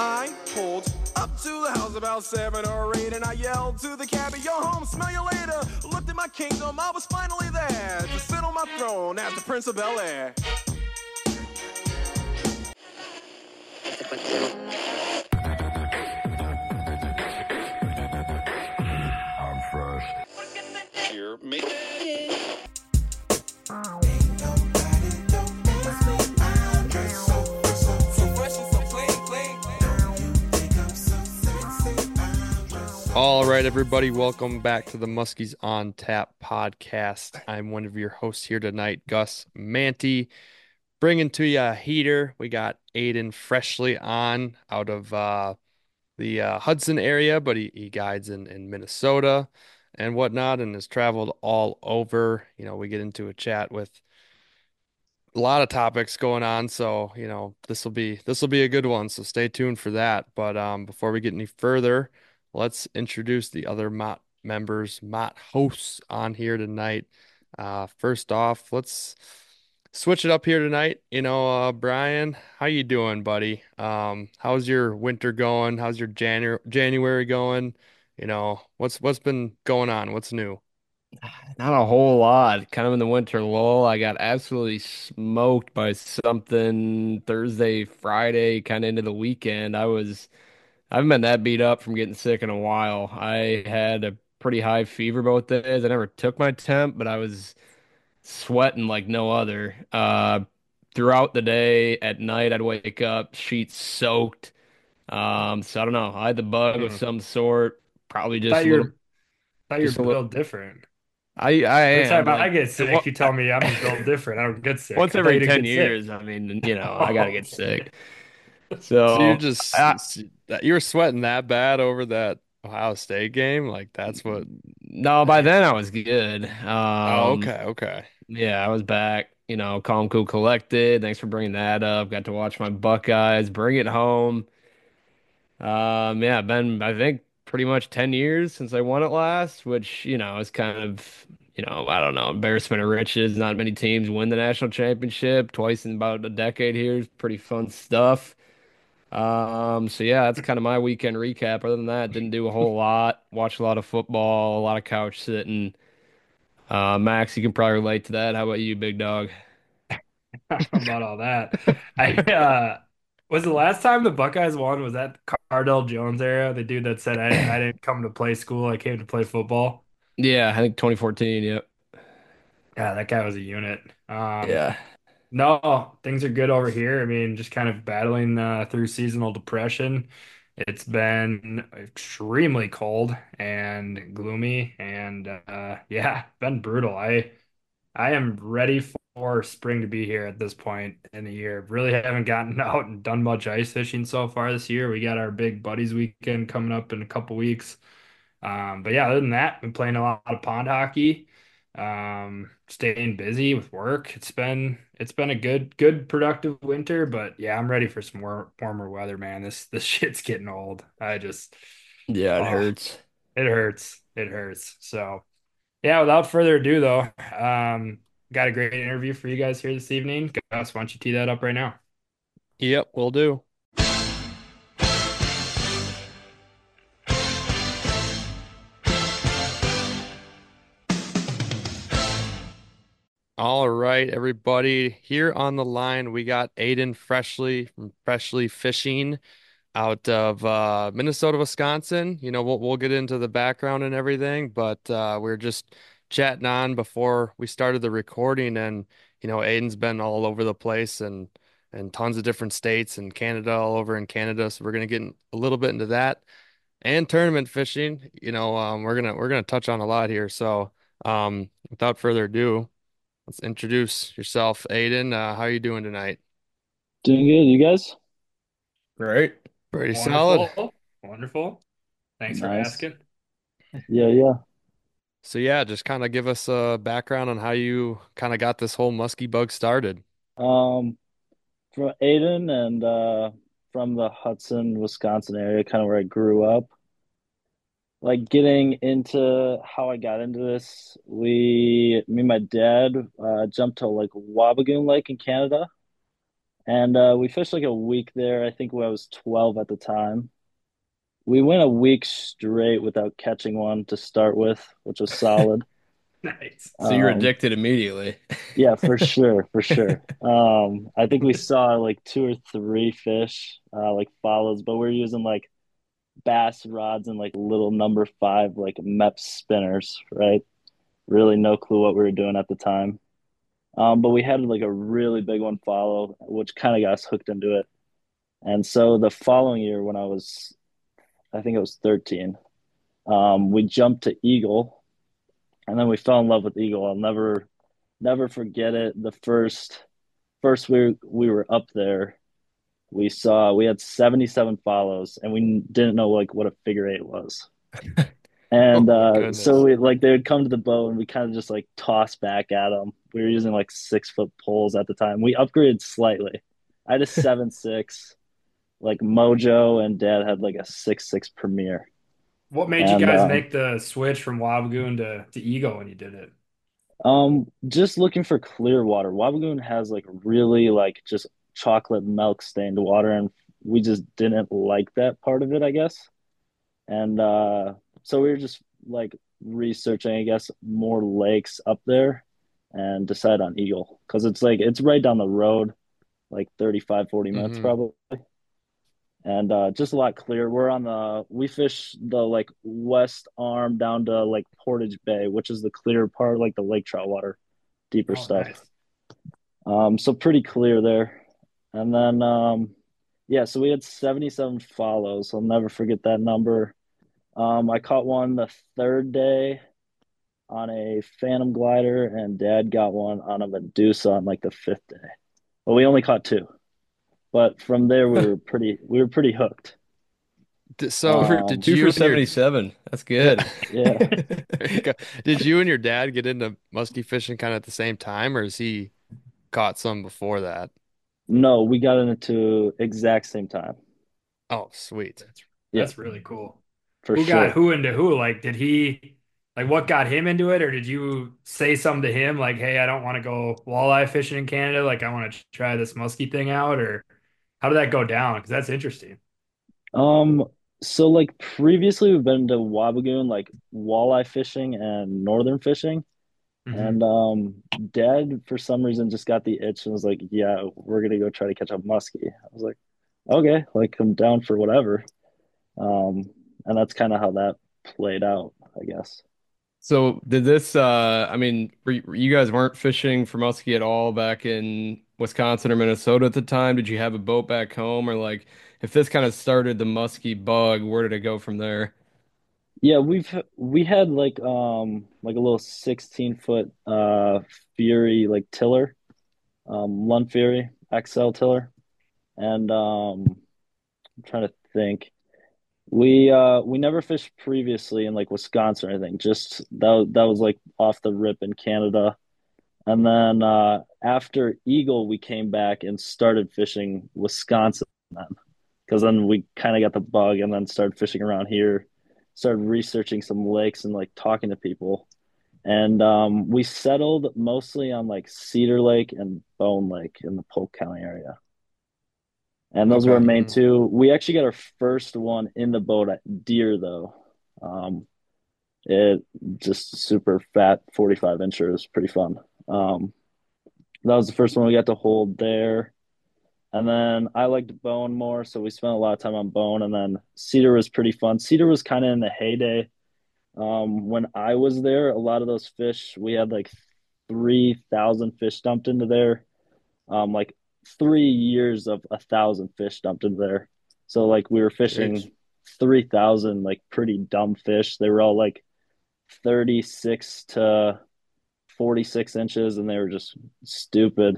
I pulled up to the house about 7 or 8 and I yelled to the cabbie, yo home, smell you later. Looked at my kingdom, I was finally there to sit on my throne as the Prince of Bel-Air. I'm fresh. Here, make All right, everybody, welcome back to the Muskies on Tap podcast. I'm one of your hosts here tonight, Gus Manty, bringing to you a heater. We got Aiden Freshly on out of the Hudson area, but he guides in Minnesota and whatnot and has traveled all over. We get into a chat with a lot of topics going on, so this will be a good one. So stay tuned for that. But before we get any further, let's introduce the other Mott members, Mott hosts on here tonight. First off, let's switch it up here tonight. Brian, how you doing, buddy? How's your winter going? How's your January going? What's been going on? What's new? Not a whole lot. Kind of in the winter lull. I got absolutely smoked by something Thursday, Friday, kind of into the weekend. I haven't been that beat up from getting sick in a while. I had a pretty high fever both days. I never took my temp, but I was sweating like no other. Throughout the day, at night, I'd wake up, sheets soaked. So I don't know. I had the bug of Hmm. some sort, probably Thought just a little, you're thought you're just a little. built different. I Every am time I like. get sick, you tell me I'm built different. I don't get sick. Once I thought every you didn't 10 get sick. years, I mean, I gotta get Okay. sick. So you're So, just I, you were sweating that bad over that Ohio State game? Like that's what no, by I then I was good. Oh, okay, okay. Yeah, I was back, calm, cool, collected. Thanks for bringing that up. Got to watch my Buckeyes bring it home. Yeah, been, I think, pretty much 10 years since I won it last, which, is kind of, I don't know, embarrassment of riches. Not many teams win the national championship twice in about a decade here. It's pretty fun stuff. So yeah, that's kind of my weekend recap. Other than that, didn't do a whole lot. Watched a lot of football, a lot of couch sitting. Max, you can probably relate to that. How about you, big dog? About all that. I was the last time the Buckeyes won was that Cardell Jones era, the dude that said I didn't come to play school, I came to play football. Yeah, I think 2014. Yep. Yeah, that guy was a unit. Yeah. No, things are good over here. I mean, just kind of battling through seasonal depression. It's been extremely cold and gloomy, and yeah, been brutal. I am ready for spring to be here at this point in the year. Really haven't gotten out and done much ice fishing so far this year. We got our big buddies weekend coming up in a couple weeks. But yeah, other than that, been playing a lot of pond hockey, staying busy with work. It's been a good productive winter, but yeah, I'm ready for some warmer weather, man. This shit's getting old. Yeah, it Oh, hurts. it hurts. It hurts. So yeah, without further ado though, got a great interview for you guys here this evening. Gus, why don't you tee that up right now? Yep, will do. All right, everybody. Here on the line, we got Aiden Freshly from Freshly Fishing out of Minnesota, Wisconsin. We'll get into the background and everything, but we're just chatting on before we started the recording, and Aiden's been all over the place and tons of different states and Canada, all over in Canada. So we're gonna get a little bit into that and tournament fishing. We're gonna touch on a lot here. So without further ado, let's introduce yourself, Aiden. How are you doing tonight? Doing good, you guys? Right? Pretty solid. Wonderful. Wonderful. Thanks for Nice. asking. Yeah, yeah. So yeah, just kind of give us a background on how you kind of got this whole musky bug started. Um, from Aiden and from the Hudson, Wisconsin area, kind of where I grew up. Like getting into how I got into this, me and my dad jumped to like Wabigoon Lake in Canada. And we fished like a week there. I think when I was 12 at the time. We went a week straight without catching one to start with, which was solid. Nice. So you're Um, addicted immediately. yeah, for sure, for sure. I think we saw like two or three fish, like follows, but we're using like bass rods and like little number five, like MEP spinners, right? Really no clue what we were doing at the time. But we had like a really big one follow, which kind of got us hooked into it. And so the following year, when I think I was 13, we jumped to Eagle, and then we fell in love with Eagle. I'll never forget it. The first we were up there, we had 77 follows, and we didn't know like what a figure eight was. Oh And my so goodness. we like they would come to the boat, and we kind of just like toss back at them. We were using like 6 foot poles at the time. We upgraded slightly. I had a 7.6, like Mojo, and Dad had like a 6.6 Premier. What made you And guys make the switch from Wabagoon to Eagle when you did it? just looking for clear water. Wabagoon has like really like just chocolate milk stained water, and we just didn't like that part of it, I guess. And so we were just like researching, I guess, more lakes up there and decided on Eagle because it's like it's right down the road, like 35, 40 minutes Hmm. probably. And just a lot clearer. We fish the like west arm down to like Portage Bay, which is the clear part, like the lake trout water, deeper Oh, stuff. nice. So pretty clear there. And then yeah, so we had 77 follows. I'll never forget that number. I caught one the third day on a Phantom glider, and Dad got one on a Medusa on like the fifth day. But we only caught two. But from there we were pretty hooked. So Two for Um, did two you for and your 77. That's yeah, good. yeah. there you go. Did you and your dad get into musky fishing kind of at the same time, or has he caught some before that? No, we got into exact same time. Oh, sweet. That's Yeah, that's really cool. for Who got sure. who into who? Like, did he like what got him into it, or did you say something to him like, "Hey, I don't want to go walleye fishing in Canada. Like, I want to try this muskie thing out," or how did that go down? Because that's interesting. Um, so like previously we've been to Wabagoon, like walleye fishing and northern fishing. Hmm. And Dad, for some reason, just got the itch and was like, "Yeah, we're gonna go try to catch a muskie." I was like, "Okay, like I'm down for whatever." Um, and that's kind of how that played out, I guess. So did this I mean, you guys weren't fishing for muskie at all back in Wisconsin or Minnesota at the time? Did you have a boat back home or like if this kind of started the muskie bug, where did it go from there? Yeah, we had like a little 16 foot Fury like tiller, Lund Fury XL tiller, and I'm trying to think. We never fished previously in like Wisconsin or anything. Just that was like off the rip in Canada. And then after Eagle, we came back and started fishing Wisconsin then. Because then we kind of got the bug and then started fishing around here, started researching some lakes and like talking to people. And we settled mostly on like Cedar Lake and Bone Lake in the Polk County area. And those were our Okay. main Hmm. two. We actually got our first one in the boat at Deer, though. It just super fat 45 incher was pretty fun. That was the first one we got to hold there. And then I liked Bone more, so we spent a lot of time on Bone. And then Cedar was pretty fun. Cedar was kind of in the heyday. When I was there, a lot of those fish, we had like 3,000 fish dumped into there. Like 3 years of 1,000 fish dumped into there. So like we were Jeez. fishing 3,000 like pretty dumb fish. They were all like 36 to 46 inches, and they were just stupid.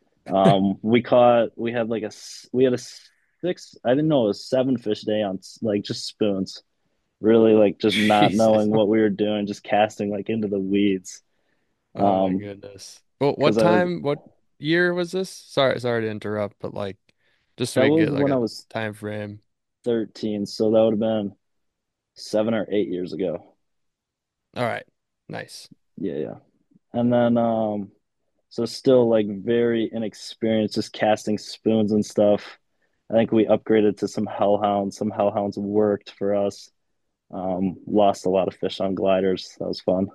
We had we had a six, I didn't know it was 7 fish day on like just spoons. Really like just not Jesus. knowing what we were doing, just casting like into the weeds. Oh my Um, goodness. Well, because what year was this? Sorry to interrupt, but like just so that we can was get like when I a was time frame. 13, so that would have been 7 or 8 years ago. All right. Nice. Yeah, yeah. And then So still like very inexperienced, just casting spoons and stuff. I think we upgraded to some hellhounds. Some hellhounds worked for us. Lost a lot of fish on gliders. That was fun.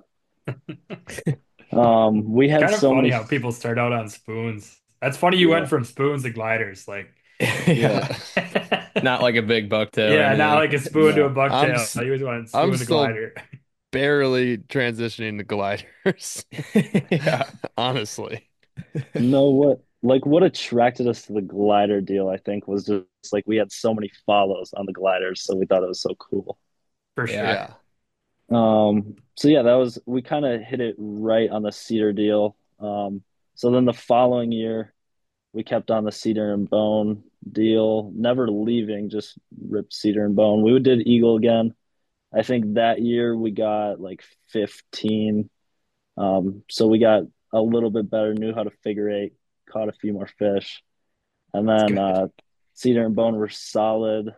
We had Kind of so funny many, how people start out on spoons. That's funny you yeah, went from spoons to gliders. Like, yeah, Yeah. Not like a big bucktail or yeah, not anything. like a spoon to a no, I'm bucktail. s- You always want I'm spoon to still glider. barely transitioning to gliders, Yeah. honestly. no. What attracted us to the glider deal, I think, was just like we had so many follows on the gliders, so we thought it was so cool. For Yeah. sure. Yeah. So yeah, that was we kind of hit it right on the cedar deal. So then the following year, we kept on the cedar and bone deal, never leaving, just rip cedar and bone. We did eagle again. I think that year we got like 15. So we got a little bit better, knew how to figure eight, caught a few more fish, and It's then good. cedar and bone were solid.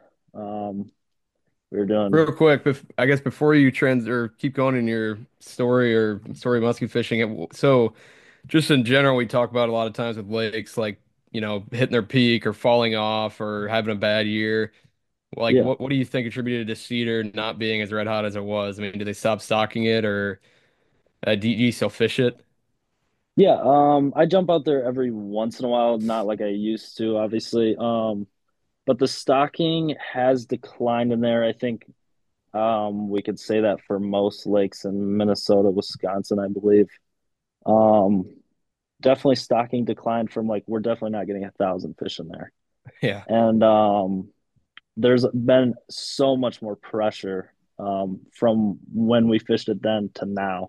We were doing Real quick, I guess before you trans or keep going in your story or story of musky fishing, so just in general, we talk about a lot of times with lakes, like, hitting their peak or falling off or having a bad year. Like, yeah. what do you think attributed to Cedar not being as red hot as it was? I mean, did they stop stocking it or do you still fish it? Yeah, I jump out there every once in a while, not like I used to, obviously. But the stocking has declined in there. I think we could say that for most lakes in Minnesota, Wisconsin, I believe. Um, Definitely stocking declined from like we're definitely not getting 1,000 fish in there. Yeah. And there's been so much more pressure from when we fished it then to now.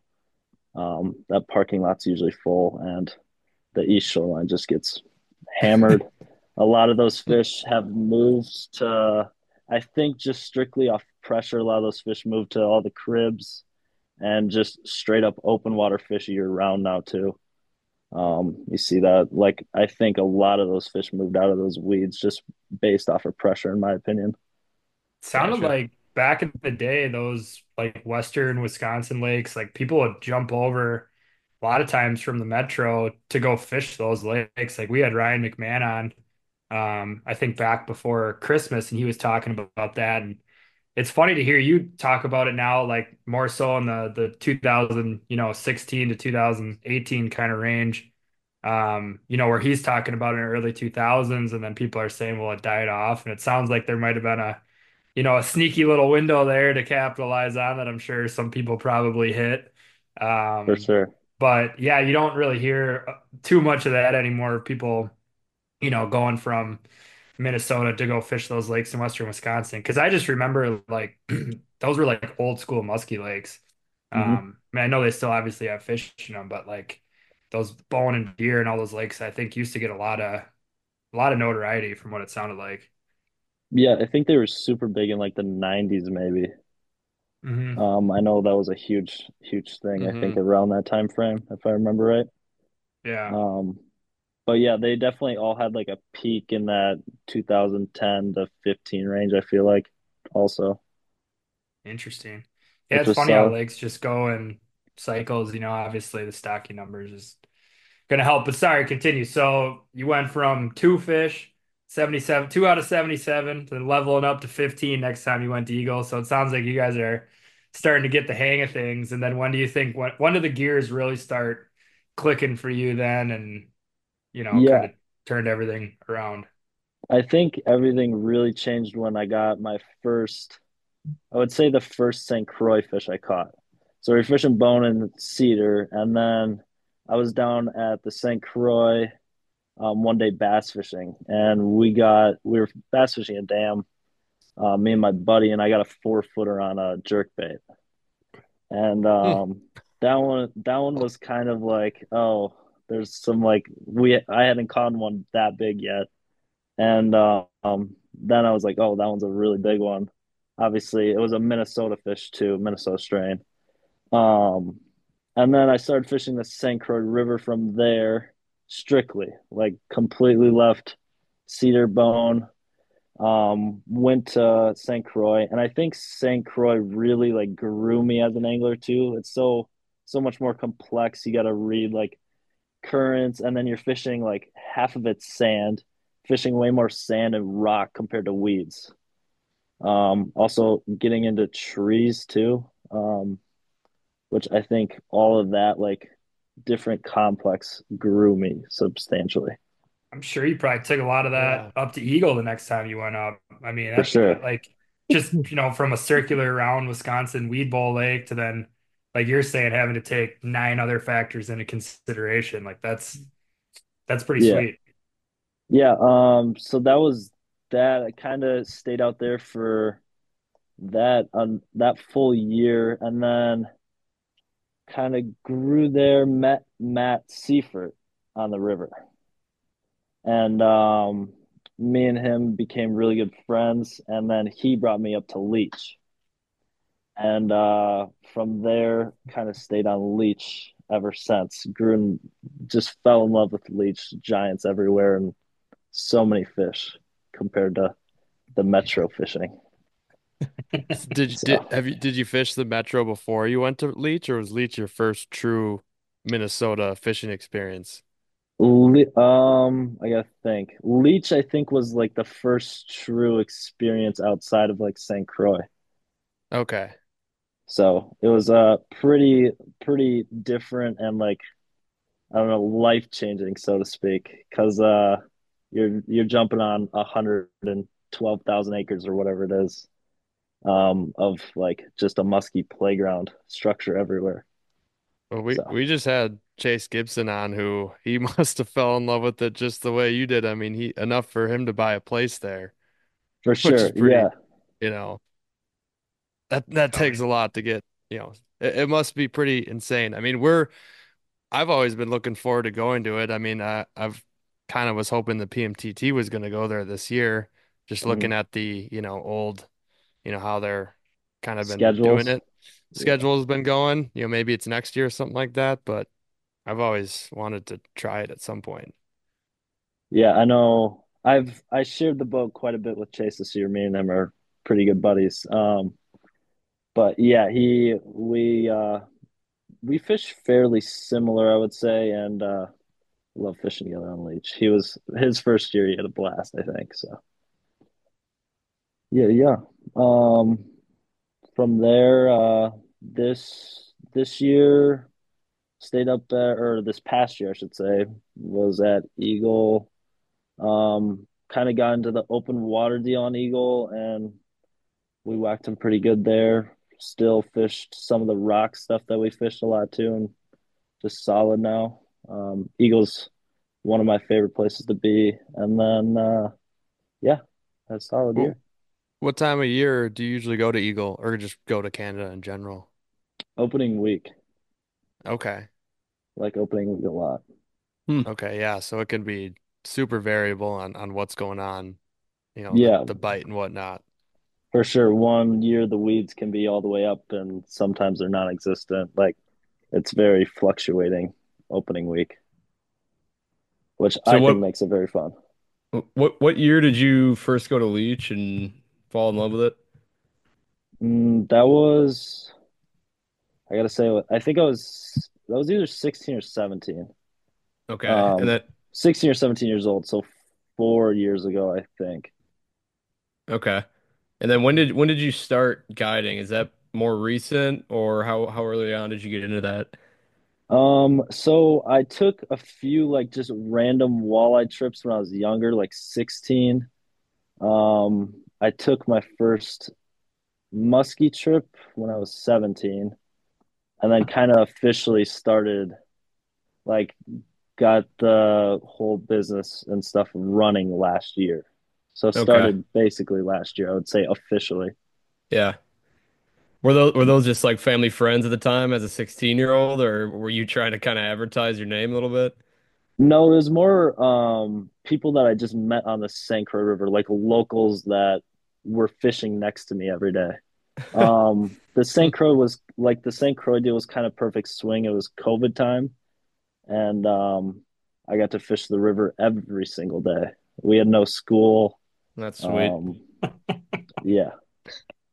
That parking lot's usually full, and the east shoreline just gets hammered. A lot of those fish have moved to, I think, just strictly off pressure. A lot of those fish moved to all the cribs and just straight up open water fish year round now too. You see that, like, I think a lot of those fish moved out of those weeds just based off of pressure, in my opinion. Sounded Gotcha. like back in the day, those like Western Wisconsin lakes, like people would jump over a lot of times from the metro to go fish those lakes. Like we had Ryan McMahon on, I think back before Christmas, and he was talking about that. And it's funny to hear you talk about it now, like more so in the 2000, 16 to 2018 kind of range. Where he's talking about it in early 2000s, and then people are saying, well, it died off. And it sounds like there might have been a sneaky little window there to capitalize on that I'm sure some people probably hit. For Um, sure. but yeah, you don't really hear too much of that anymore. People, going from Minnesota to go fish those lakes in Western Wisconsin. Because I just remember like those were like old school musky lakes. Hmm. I mean, I know they still obviously have fish in them, but like those Bowen and Deer and all those lakes, I think used to get a lot of notoriety from what it sounded like. Yeah, I think they were super big in like the 90s, maybe. Hmm. I know that was a huge, huge thing, I think, Hmm. around that time frame, if I remember right. Yeah. Um, but yeah, they definitely all had like a peak in that 2010 to 15 range, I feel like, also, Interesting. Yeah, which it's was funny how solid. lakes just go in cycles. Obviously the stocking numbers is going to help. But sorry, continue. So you went from two fish, 77, 2 out of 77, to leveling up to 15 next time you went to Eagle. So it sounds like you guys are starting to get the hang of things. And then when do you think, when do the gears really start clicking for you then and, kind Yeah, of turned everything around? I think everything really changed when I got my first, I would say the first St. Croix fish I caught. So we were fishing bone and cedar, and then I was down at the St. Croix one day bass fishing, and we were bass fishing a dam. Me and my buddy, and I got a 4 footer on a jerk bait, and that one was kind of like, oh, there's some like we I hadn't caught one that big yet, and then I was like, oh, that one's a really big one. Obviously, it was a Minnesota fish too, Minnesota strain. Um, and then I started fishing the St. Croix River from there, strictly, like completely left Cedar Bone. Went to St. Croix, and I think St. Croix really like grew me as an angler too. It's so much more complex. You got to read like currents, and then you're fishing like half of it's sand, fishing way more sand and rock compared to weeds. Also getting into trees too, which I think all of that like different complex grew me substantially I'm sure you probably took a lot of that Yeah. up to Eagle the next time you went up. I mean, for that's sure. like just, from a circular around Wisconsin Weed Bowl Lake to then, like you're saying, having to take nine other factors into consideration. Like that's pretty Yeah. sweet. Yeah. So that was that. I kind of stayed out there for that full year, and then kind of grew there. Met Matt Seifert on the river, and me and him became really good friends. And then he brought me up to Leech, and from there, kind of stayed on Leech ever since. Grew and just fell in love with Leech. Giants everywhere, and so many fish compared to the metro fishing. So, Did you fish the Metro before you went to Leech, or was Leech your first true Minnesota fishing experience? I gotta think. Leech, I think, was like the first true experience outside of like St. Croix. Okay. So it was pretty different and like I don't know, life changing, so to speak, because you're jumping on 112,000 acres or whatever it is, of like just a musky playground structure everywhere. Well, So we just had Chase Gibson on who he must have fell in love with it just the way you did. I mean, he enough for him to buy a place there, for which is sure, yeah. pretty, you know, that Oh, takes a lot to get, it must be pretty insane. I mean, I've always been looking forward to going to it. I mean, I've kind of was hoping the PMTT was going to go there this year, just looking Mhm. at the, old, how they're kind of been doing Schedules, it. yeah. Schedule has been going, maybe it's next year or something like that, but I've always wanted to try it at some point. Yeah, I know. I shared the boat quite a bit with Chase this year. Me and him are pretty good buddies. But yeah, he we fish fairly similar, I would say, and love fishing together on Leech. He was his first year, he had a blast, I think. So yeah, yeah. Um, from there, this year stayed up there, or this past year, I should say, was at Eagle. Kind of got into the open water deal on Eagle, and we whacked him pretty good there. Still fished some of the rock stuff that we fished a lot too, and just solid now. Eagle's one of my favorite places to be, and then yeah, that's solid Well, year. what time of year do you usually go to Eagle or just go to Canada in general? Opening week, Okay. like opening week a lot. Hmm. Okay, yeah, so it can be super variable on what's going on, Yeah, the bite and whatnot. for sure. One year the weeds can be all the way up, and sometimes they're non-existent. Like it's very fluctuating opening week, which So I think makes it very fun. what year did you first go to Leech and fall in love with it? That was I gotta say, I think I was that was either 16 or 17. Okay. And Um, that 16 or 17 years old, so 4 years ago, I think. okay. And then when did you start guiding? Is that more recent or how early on did you get into that? So I took a few like just random walleye trips when I was younger, like 16. I took my first muskie trip when I was 17, and then kind of officially started like got the whole business and stuff running last year. So Okay. started basically last year, I would say officially. Yeah. Were those just like family friends at the time as a 16-year-old, or were you trying to kind of advertise your name a little bit? No, it was more people that I just met on the St. Croix River, like locals that were fishing next to me every day. The St. Croix deal was kind of perfect swing. It was COVID time, and I got to fish the river every single day. We had no school. That's sweet. Um, yeah,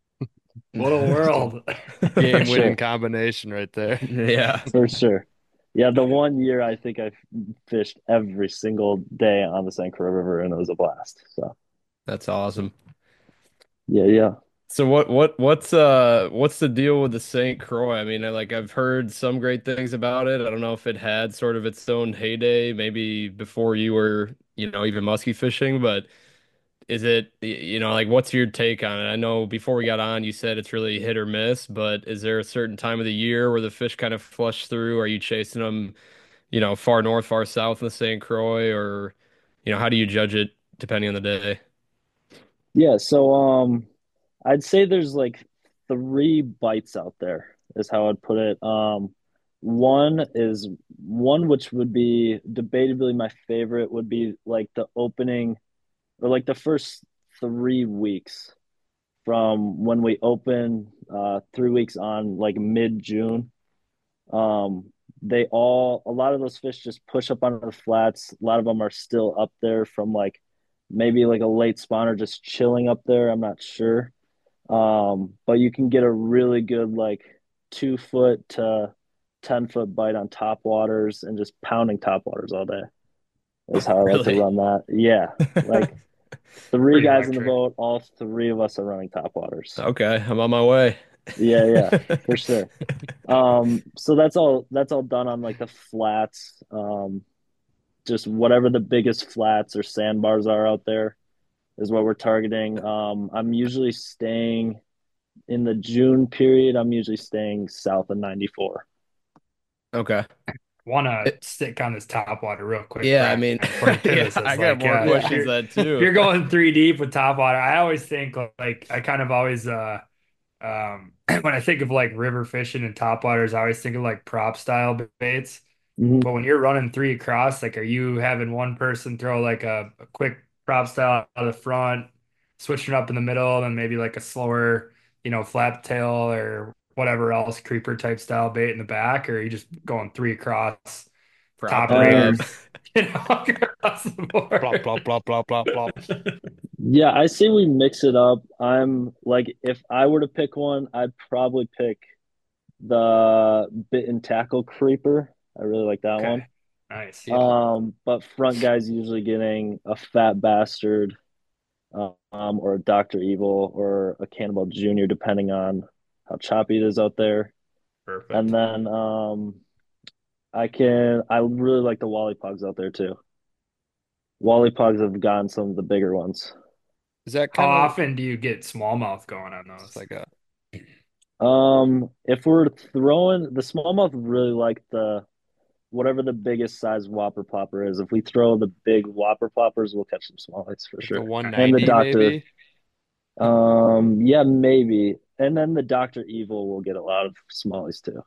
what a world. for Game winning sure, combination right there. Yeah. for sure. Yeah, the one year I think I fished every single day on the St. Croix River, and it was a blast. So That's awesome. yeah, yeah. So what's the deal with the St. Croix? I mean, I've heard some great things about it. I don't know if it had sort of its own heyday, maybe before you were, even musky fishing, but is it, like what's your take on it? I know before we got on, you said it's really hit or miss, but is there a certain time of the year where the fish kind of flush through? Are you chasing them, far north, far south in the St. Croix, or, how do you judge it depending on the day? Yeah, so I'd say there's like three bites out there, is how I'd put it. One is one which would be debatably my favorite would be like the opening or like the first 3 weeks from when we open 3 weeks on like mid-June. Um, a lot of those fish just push up onto the flats. A lot of them are still up there from like maybe like a late spawner just chilling up there. I'm not sure. But you can get a really good like 2 foot to 10 foot bite on top waters and just pounding top waters all day is how I like to Really? run that. Yeah. Like three Pretty guys in the electric. boat, all three of us are running top waters. Okay, I'm on my way. Yeah, yeah, for sure. So that's all done on like the flats. Just whatever the biggest flats or sandbars are out there is what we're targeting. I'm usually staying in the June period. I'm usually staying south of 94. Okay. Want to It- stick on this top water real quick, yeah, I Brad, mean, before you yeah, pivot I us. got Like, more Yeah. questions than that if too. you're going three deep with top water, I always think like I kind of always when I think of like river fishing and top waters, I always think of like prop style baits. Mhm. But when you're running three across, like, are you having one person throw like a quick prop style out of the front, switching up in the middle, and then maybe like a slower, flap tail or whatever else creeper type style bait in the back, or are you just going three across, top Propping it up. Um, raters, across the Plop, board? plop, plop, plop, plop, plop. yeah, I say we mix it up. I'm like, if I were to pick one, I'd probably pick the bit and tackle creeper. I really like that Okay, one. nice. Yeah. But front guy's usually getting a fat bastard, or a Dr. Evil or a Cannibal Junior, depending on how choppy it is out there. And Perfect. then I really like the Wally Pogs out there too. Wally Pogs have gotten some of the bigger ones. Is that How kind of often do you get smallmouth going on just those? like a If we're throwing the smallmouth, really like the whatever the biggest size whopper plopper is. If we throw the big whopper ploppers, we'll catch some smallies for like a sure. And the 190 doctor, maybe yeah, maybe. And then the Doctor Evil will get a lot of smallies too.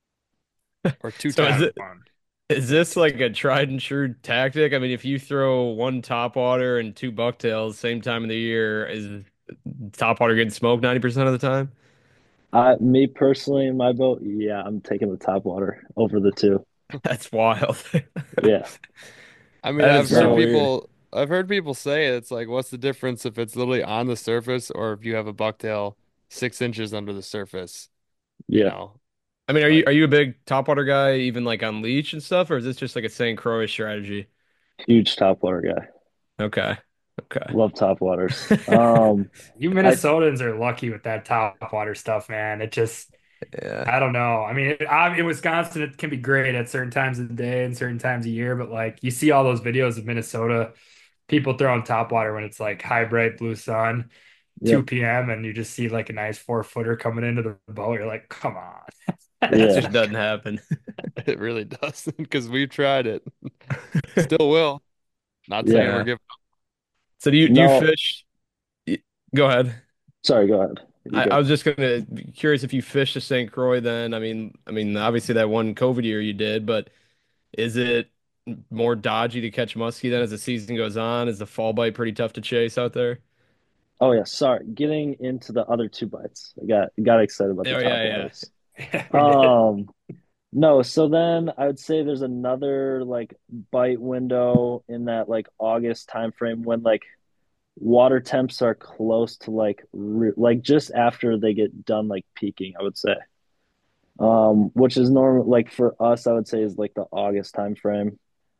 or So is 210? Having it fun. is this like a tried and true tactic? I mean, if you throw one topwater and two bucktails same time of the year, is topwater getting smoked 90% of the time? Me personally, in my boat, yeah, I'm taking the top water over the two. That's wild. Yeah, I mean, That is so no, weird. I've heard people say it's like, what's the difference if it's literally on the surface or if you have a bucktail 6 inches under the surface, you yeah, know? I mean, are you Like, are you a big topwater guy, even like on leash and stuff, or is this just like a St. Croix strategy? huge top water guy. Okay. Okay. Love top waters. You I Minnesotans are lucky with that top water stuff, man. It just, Yeah. I don't know. I mean, in Wisconsin, it can be great at certain times of the day and certain times of year, but like you see all those videos of Minnesota people throwing top water when it's like high bright blue sun, Yep, 2 p.m., and you just see like a nice 4 footer coming into the boat. You're like, come on. That yeah. just doesn't happen. it really doesn't because we've tried it. Still will. Not saying we're Yeah. giving. So do you No, fish? Go ahead. sorry, go ahead. You're I good. was just gonna be curious if you fished the St. Croix then. I mean, obviously that one COVID year you did, but is it more dodgy to catch muskie then as the season goes on? Is the fall bite pretty tough to chase out there? Oh yeah, sorry. Getting into the other two bites. I got excited about the Oh top yeah, waters. Yeah, we did. Um, no, so then I would say there's another like bite window in that like August timeframe when like water temps are close to like like just after they get done like peaking, I would say. which is normal. Like for us, I would say is like the August time frame.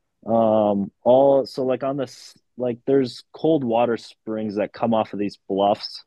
All so like on this, like there's cold water springs that come off of these bluffs.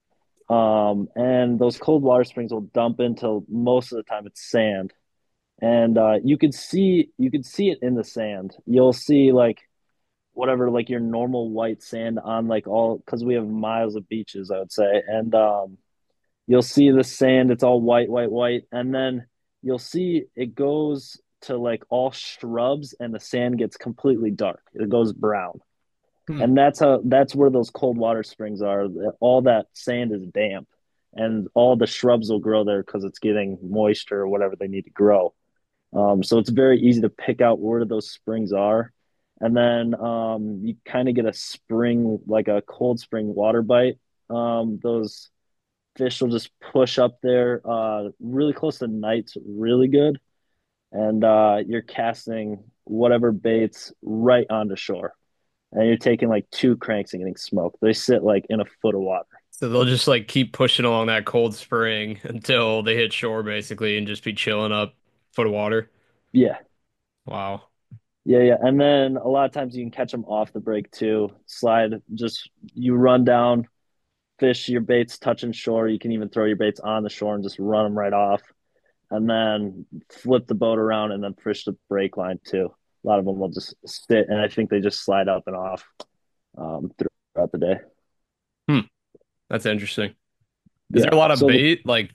And those cold water springs will dump into most of the time it's sand, and you could see it in the sand. You'll see like whatever like your normal white sand on like all because we have miles of beaches, I would say, and you'll see the sand. It's all white, white, white, and then you'll see it goes to like all shrubs, and the sand gets completely dark. It goes brown, Hmm. and that's where those cold water springs are. All that sand is damp, and all the shrubs will grow there because it's getting moisture or whatever they need to grow. So it's very easy to pick out where those springs are. And then you kind of get a spring, like a cold spring water bite. Those fish will just push up there really close to night's really good. And you're casting whatever baits right onto shore. And you're taking like two cranks and getting smoked. They sit like in a foot of water. So they'll just like keep pushing along that cold spring until they hit shore basically and just be chilling up foot of water. Yeah. Wow. Yeah, yeah. And then a lot of times you can catch them off the break too. Slide, just you run down, fish your baits touching shore. You can even throw your baits on the shore and just run them right off. And then flip the boat around and then fish the break line too. A lot of them will just sit, and I think they just slide up and off throughout the day. Hmm. That's interesting. Is there Yeah. a lot of So the bait like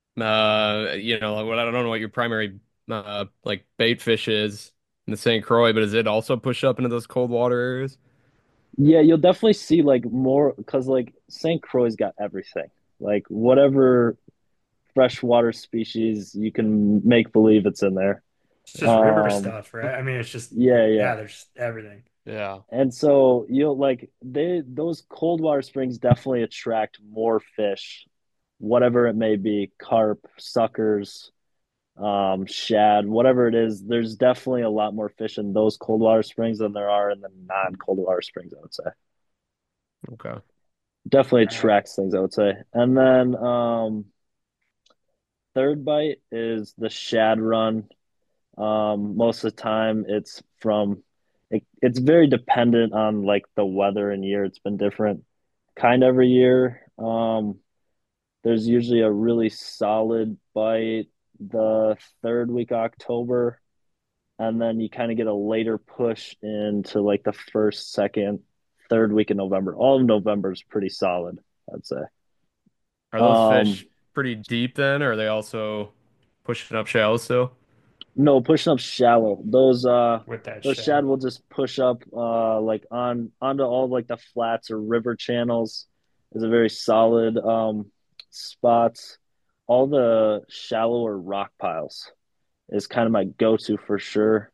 like what I don't know what your primary like bait fish is in the St. Croix, but is it also push up into those cold water areas? Yeah, you'll definitely see like more because like St. Croix's got everything. Like whatever freshwater species you can make believe it's in there. It's just river Um, stuff, right? I mean, it's just yeah, yeah. yeah, there's everything. Yeah. And so you'll like they those cold water springs definitely attract more fish, whatever it may be, carp, suckers, shad, whatever it is. There's definitely a lot more fish in those cold water springs than there are in the non-cold water springs, I would say. Okay. Definitely All right. attracts things, I would say. And then third bite is the shad run. Most of the time it's very dependent on like the weather and year. It's been different kind of every year. There's usually a really solid bite the third week of October, and then you kind of get a later push into like the first, second, third week of November. All of November is pretty solid, I'd say. Are those Um, fish pretty deep then, or are they also pushing up shallow still? no, pushing up shallow. With that Those shad shad. will just push up like onto all like the flats or river channels is a very solid spots. All the shallower rock piles is kind of my go-to for sure.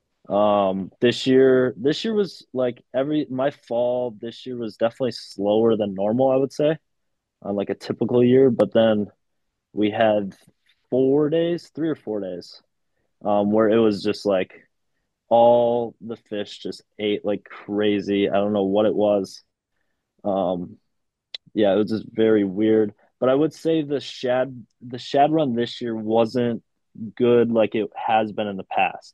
This year was like every my fall this year was definitely slower than normal, I would say, on like a typical year. But then we had 4 days, 3 or 4 days, where it was just like all the fish just ate like crazy. I don't know what it was. Um, yeah, it was just very weird. But I would say the shad run this year wasn't good like it has been in the past.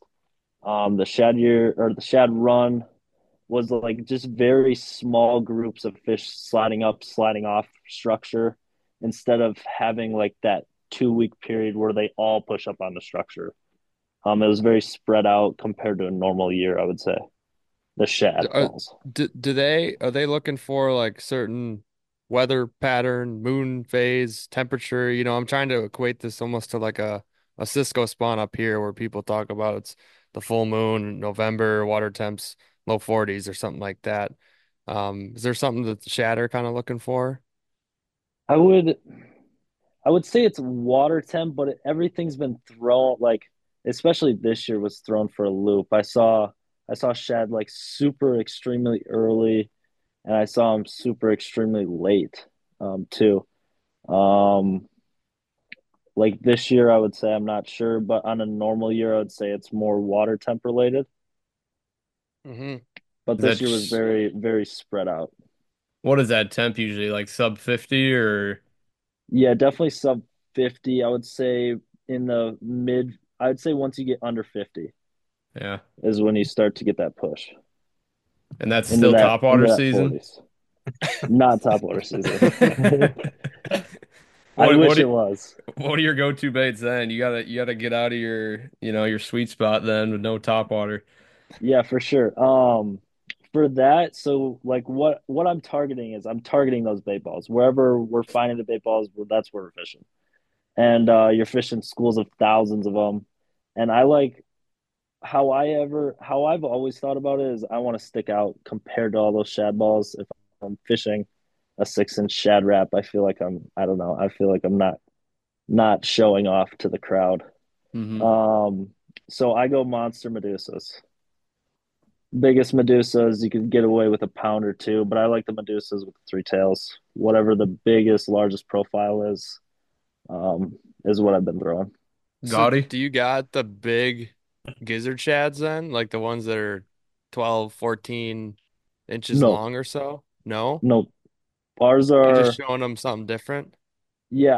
The shad run was like just very small groups of fish sliding up, sliding off structure instead of having like that 2 week period where they all push up on the structure. It was very spread out compared to a normal year, I would say. The D- shad Are, falls. are they looking for like certain weather pattern, moon phase, temperature? I'm trying to equate this almost to like a Cisco spawn up here where people talk about it's the full moon, November, water temps low 40s or something like that. Is there something that the shad are kind of looking for? I would I would say it's water temp, but everything's been thrown like especially this year was thrown for a loop. I saw shad like super extremely early, and I saw him super extremely late too. Um like this year I would say I'm not sure, but on a normal year I would say it's more water temp related. Hmm. But Is this that year was very, very spread out. what is that temp usually like sub 50 or Yeah, definitely sub 50. I would say in the mid, I'd say once you get under 50 Yeah. is when you start to get that push And that's into still that top water into that season. 40s. Not top water season. I What wish what it was. what are your go-to baits then? You gotta get out of your your sweet spot then with no top water. Yeah, for sure. For that, so like what I'm targeting is I'm targeting those bait balls. Wherever we're finding the bait balls, well, that's where we're fishing. And you're fishing schools of thousands of them. And I like how I've always thought about it is I want to stick out compared to all those shad balls. If I'm fishing a 6-inch shad wrap, I don't know, I feel like I'm not showing off to the crowd. Hmm. Um, so I go monster Medusas. Biggest Medusas, you could get away with a pound or two, but I like the Medusas with the three tails. Whatever the biggest, largest profile is what I've been throwing. So Gaudy? do you got the big gizzard shads then? Like the ones that are 12, 14 inches No, long or so? No? no, ours You're just are. showing them something different? Yeah,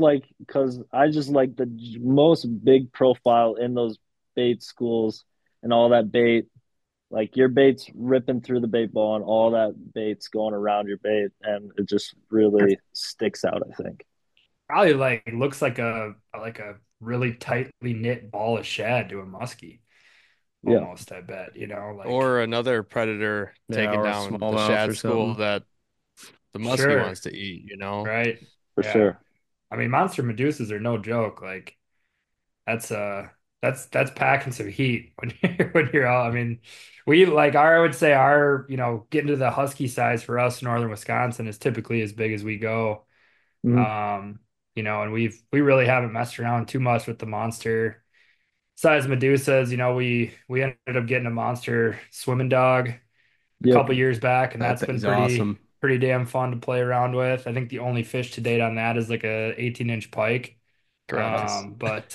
I just like the most big profile in those bait schools and all that bait. Like your bait's ripping through the bait ball and all that bait's going around your bait, and it just really sticks out, I think. Probably like looks like a really tightly knit ball of shad to a muskie, Yeah, almost, I bet, like Or another predator Yeah, taking or a down the smallmouth or shad school something. that the muskie sure, wants to eat, you know? right? for Yeah. sure. I mean, monster medusas are no joke. Like that's that's packing some heat when you're out. I mean, we like our I would say our, getting to the husky size for us, northern Wisconsin, is typically as big as we go. Mhm. Um, and we really haven't messed around too much with the monster size medusas. We ended up getting a monster swimming dog a Yep. couple years back, and That that's been thing's pretty awesome. pretty damn fun to play around with. I think the only fish to date on that is like a 18-inch pike. Gross. But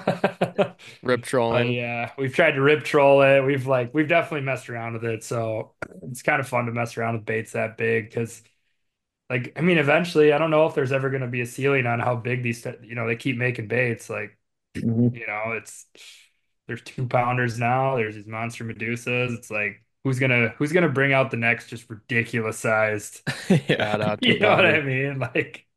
Rip but trolling. yeah, we've tried to rip troll it. We've definitely messed around with it. So it's kind of fun to mess around with baits that big because like I mean eventually I don't know if there's ever going to be a ceiling on how big they keep making baits. Like Hmm. it's there's 2 pounders now. There's these monster medusas. It's like who's gonna bring out the next just ridiculous sized. Yeah. Bad out two You know what I pounder. mean? Like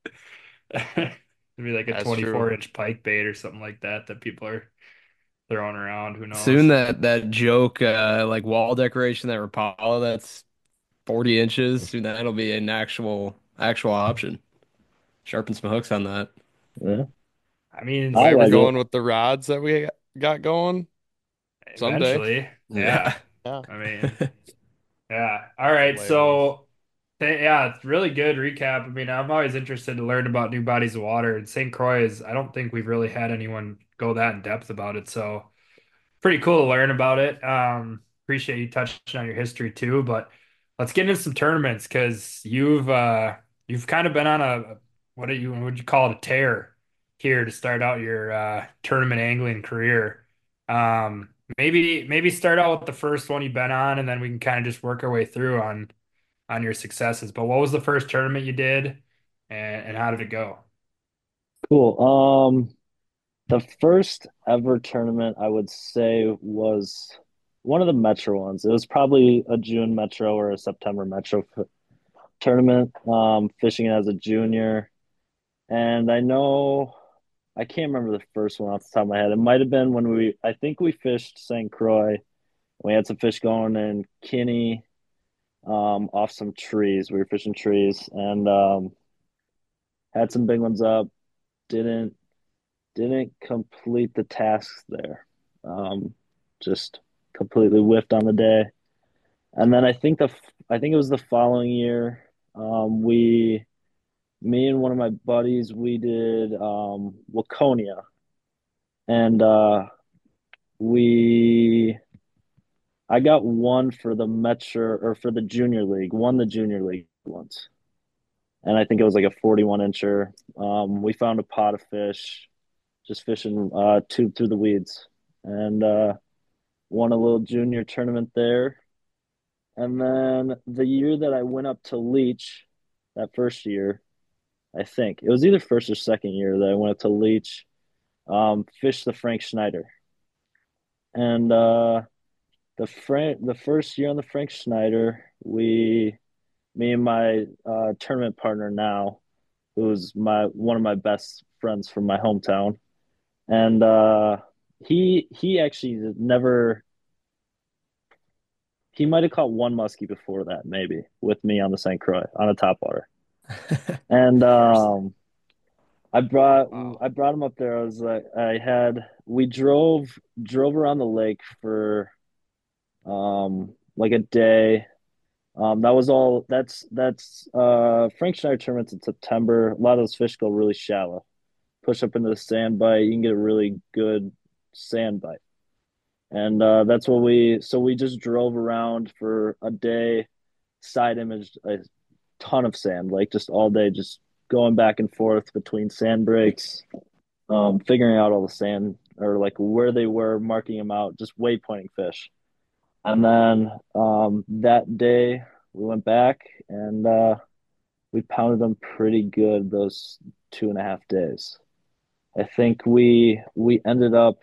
maybe like a That's true. 24-inch pike bait or something like that people are throwing around. Who Soon knows? that joke like wall decoration, that Rapala that's 40 inches, soon that'll be an actual option. Sharpen some hooks on that. Yeah, I mean, I We ever like it. going with the rods that we got going? Someday. eventually, yeah. Yeah. Yeah. I mean, yeah. All right. Hilarious. So, yeah, it's really good recap. I mean, I'm always interested to learn about new bodies of water. And St. Croix I don't think we've really had anyone go that in depth about it. So, pretty cool to learn about it. Appreciate you touching on your history too. But let's get into some tournaments because you've kind of been on a what would you call it, a tear here to start out your tournament angling career. Maybe start out with the first one you've been on, and then we can kind of just work our way through on your successes. But what was the first tournament you did, and how did it go? Cool. The first ever tournament I would say was one of the Metro ones. It was probably a June Metro or a September Metro tournament. Fishing as a junior, and I can't remember the first one off the top of my head. It might have been when I think we fished St. Croix. We had some fish going in Kinney, off some trees. We were fishing trees and had some big ones up. Didn't didn't complete the tasks there. Um, just completely whiffed on the day. And then I think it was the following year. Me and one of my buddies, we did Waconia, and we I got one for the Metro or for the junior league. Won the junior league once, and I think it was like a 41 incher. We found a pot of fish, just fishing tube through the weeds, and won a little junior tournament there. And then the year that I went up to Leech, that first year, I think it was either first or second year that I went up to Leech. fished the Frank Schneider. And the first year on the Frank Schneider, me and my tournament partner now, who's my one of my best friends from my hometown, and he actually never he might have caught one muskie before that, maybe with me on the St. Croix on a topwater. And Wow. I brought him up there. I was like, I had we drove around the lake for like a day. That was all. That's Frank Schneider tournaments in September. A lot of those fish go really shallow. Push up into the sand bite, you can get a really good sand bite. And that's what we just drove around for a day, side imaged a ton of sand, like just all day, just going back and forth between sand breaks, figuring out all the sand or like where they were, marking them out, just waypointing fish. And then that day we went back and we pounded them pretty good those 2.5 days. I think we ended up.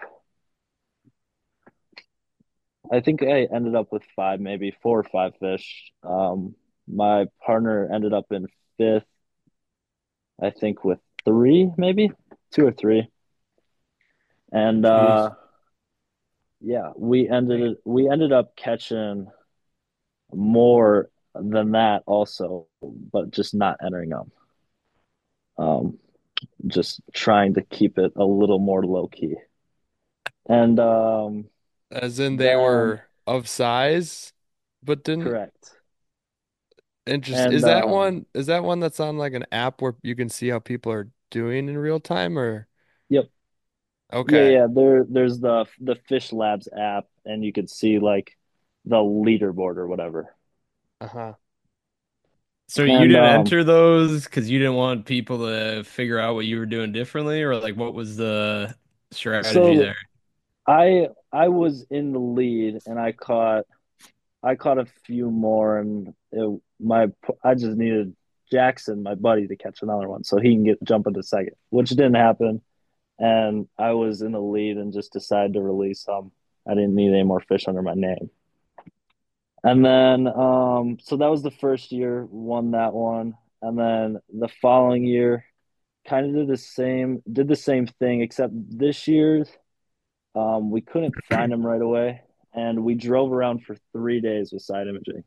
I think I ended up with five, maybe 4 or 5 fish. My partner ended up in fifth, I think, with three, maybe 2 or 3. And Jeez. yeah, we ended up catching more than that also, but just not entering them. Um, just trying to keep it a little more low key. And As in they then were of size, but didn't correct. interest. And Is that one that's on like an app where you can see how people are doing in real time or yep. Yeah, okay. yeah. There's the Fish Labs app, and you could see like the leaderboard or whatever. Uh-huh. So you And didn't enter those because you didn't want people to figure out what you were doing differently, or like what was the strategy so there? I was in the lead, and I caught a few more, and I just needed Jackson, my buddy, to catch another one so he can get jump into second, which didn't happen. And I was in the lead and just decided to release some. I didn't need any more fish under my name. And then, so that was the first year, won that one. And then the following year, kind of did the same thing, except this year, we couldn't find him right away. And we drove around for 3 days with side imaging.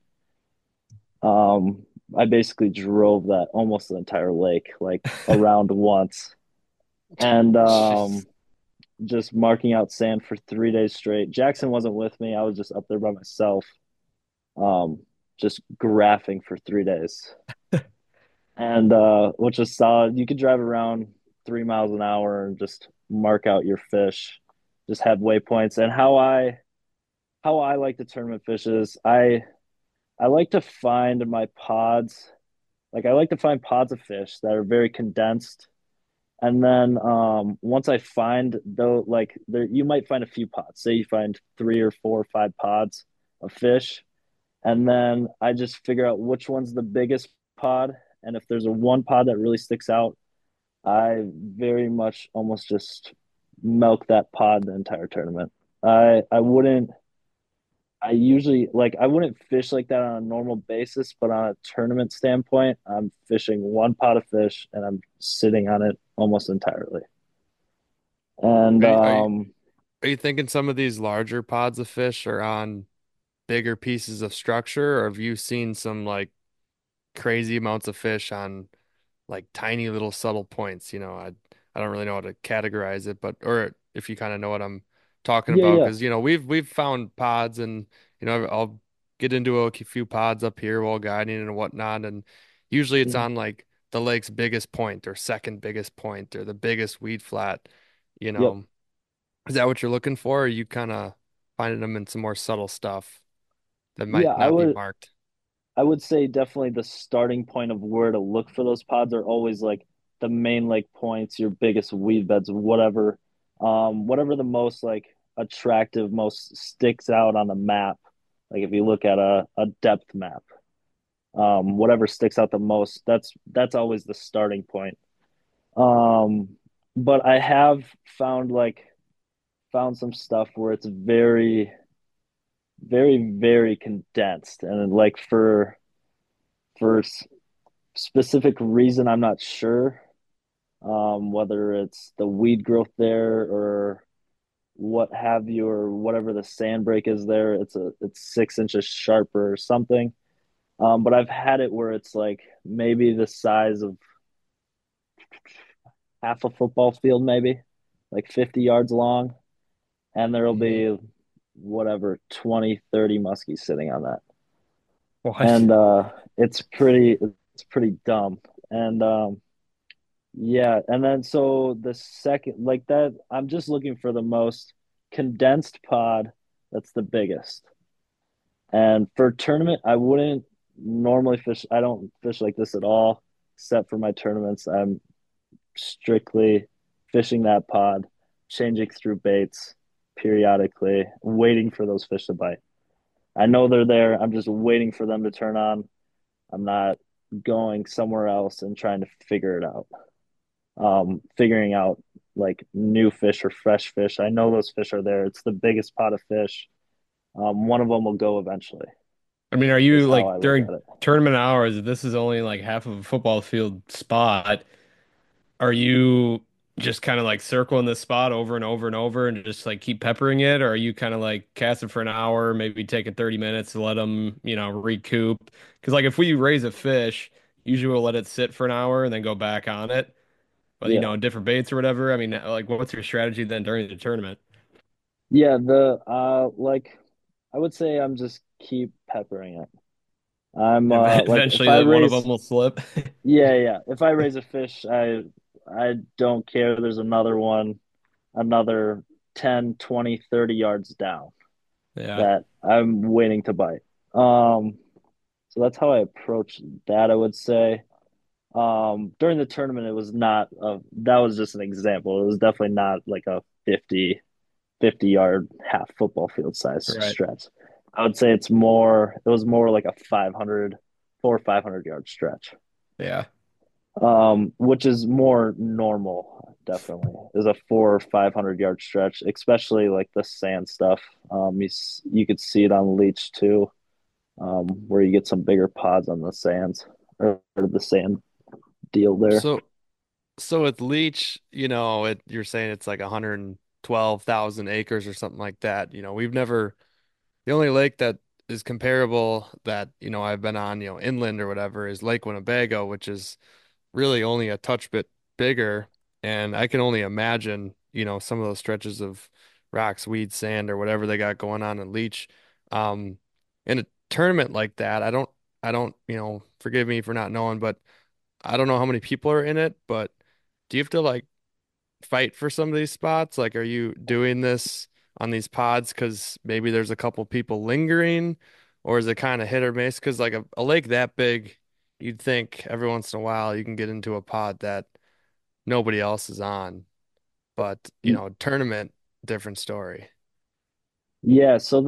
Um, I basically drove that almost the entire lake, like around once. And Jeez. just marking out sand for 3 days straight. Jackson wasn't with me. I was just up there by myself, um, just graphing for 3 days. And which is solid. You could drive around 3 miles an hour and just mark out your fish, just have waypoints. And how I like to tournament fish is I like to find my pods. Like I like to find pods of fish that are very condensed. And then once I find though, like there, you might find a few pods. Say you find 3 or 4 or 5 pods of fish, and then I just figure out which one's the biggest pod. And if there's a one pod that really sticks out, I very much almost just milk that pod the entire tournament. I wouldn't I usually like I wouldn't fish like that on a normal basis, but on a tournament standpoint, I'm fishing one pot of fish and I'm sitting on it almost entirely. And Are you, are you are you thinking some of these larger pods of fish are on bigger pieces of structure, or have you seen some like crazy amounts of fish on like tiny little subtle points? I don't really know how to categorize it, but or if you kind of know what I'm talking yeah, about, yeah, because we've found pods, and I'll get into a few pods up here while guiding and whatnot, and usually it's mhm, on like the lake's biggest point or second biggest point or the biggest weed flat. You yep, know, is that what you're looking for? Or are you kind of finding them in some more subtle stuff that yeah. might not be marked? I would say definitely the starting point of where to look for those pods are always like the main lake points, your biggest weed beds, whatever the most like attractive, most sticks out on the map. Like if you look at a depth map, whatever sticks out the most, that's always the starting point. Um, but I have found found some stuff where it's very, very, very condensed, and like for specific reason, I'm not sure. Whether it's the weed growth there or what have you, or whatever the sand break is there. It's 6 inches sharper or something. But I've had it where it's like maybe the size of half a football field, maybe like 50 yards long, and there'll Mhm. be whatever 20, 30 muskies sitting on that. What? And it's pretty dumb. And yeah, and then so the second like that, I'm just looking for the most condensed pod that's the biggest. And for tournament, I wouldn't normally fish. I don't fish like this at all, except for my tournaments. I'm strictly fishing that pod, changing through baits periodically, waiting for those fish to bite. I know they're there. I'm just waiting for them to turn on. I'm not going somewhere else and trying to figure it out. Figuring out like new fish or fresh fish. I know those fish are there. It's the biggest pot of fish. One of them will go eventually, I mean, are is you how like I look during at it. tournament hours, if this is only like half of a football field spot, are you just kind of like circling this spot over and over and over and just like keep peppering it? Or are you kind of like casting for an hour, maybe taking 30 minutes to let them, recoup? Because like if we raise a fish, usually we'll let it sit for an hour and then go back on it. But Yeah. different baits or whatever. I mean, like what's your strategy then during the tournament? Yeah, the like I would say I'm just keep peppering it. I'm like if Eventually, I that one of raise them will slip. yeah, yeah. If I raise a fish, I don't care. There's another one, another 10, 20, 30 yards down Yeah. that I'm waiting to bite. Um, so that's how I approach that, I would say. During the tournament, it was not that was just an example. It was definitely not like a 50 yard half football field size Right. stretch. I would say it was more like a 500 yard stretch. Yeah. Which is more normal, definitely, is a 400 or 500 yard stretch, especially like the sand stuff. You could see it on Leech too, where you get some bigger pods on the sands or the sand deal there. So so with Leech, you're saying it's like 112,000 acres or something like that. We've never the only lake that is comparable that, I've been on, inland or whatever is Lake Winnebago, which is really only a touch bit bigger. And I can only imagine, some of those stretches of rocks, weed, sand, or whatever they got going on in Leech. Um, in a tournament like that, I don't, forgive me for not knowing, but I don't know how many people are in it, but do you have to like fight for some of these spots? Like, are you doing this on these pods because maybe there's a couple people lingering, or is it kind of hit or miss? Because like a lake that big, you'd think every once in a while you can get into a pod that nobody else is on. But, tournament, different story. Yeah, so